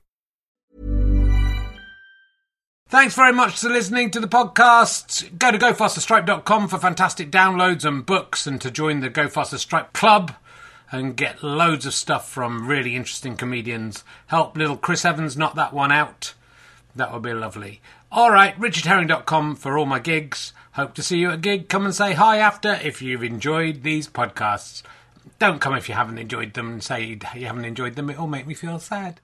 Thanks very much for listening to the podcast. Go to gofasterstripe.com for fantastic downloads and books, and to join the Go Faster Stripe Club and get loads of stuff from really interesting comedians. Help little Chris Evans knock that one out. That would be lovely. All right, richardherring.com for all my gigs. Hope to see you at a gig. Come and say hi after if you've enjoyed these podcasts. Don't come if you haven't enjoyed them and say you haven't enjoyed them. It'll make me feel sad.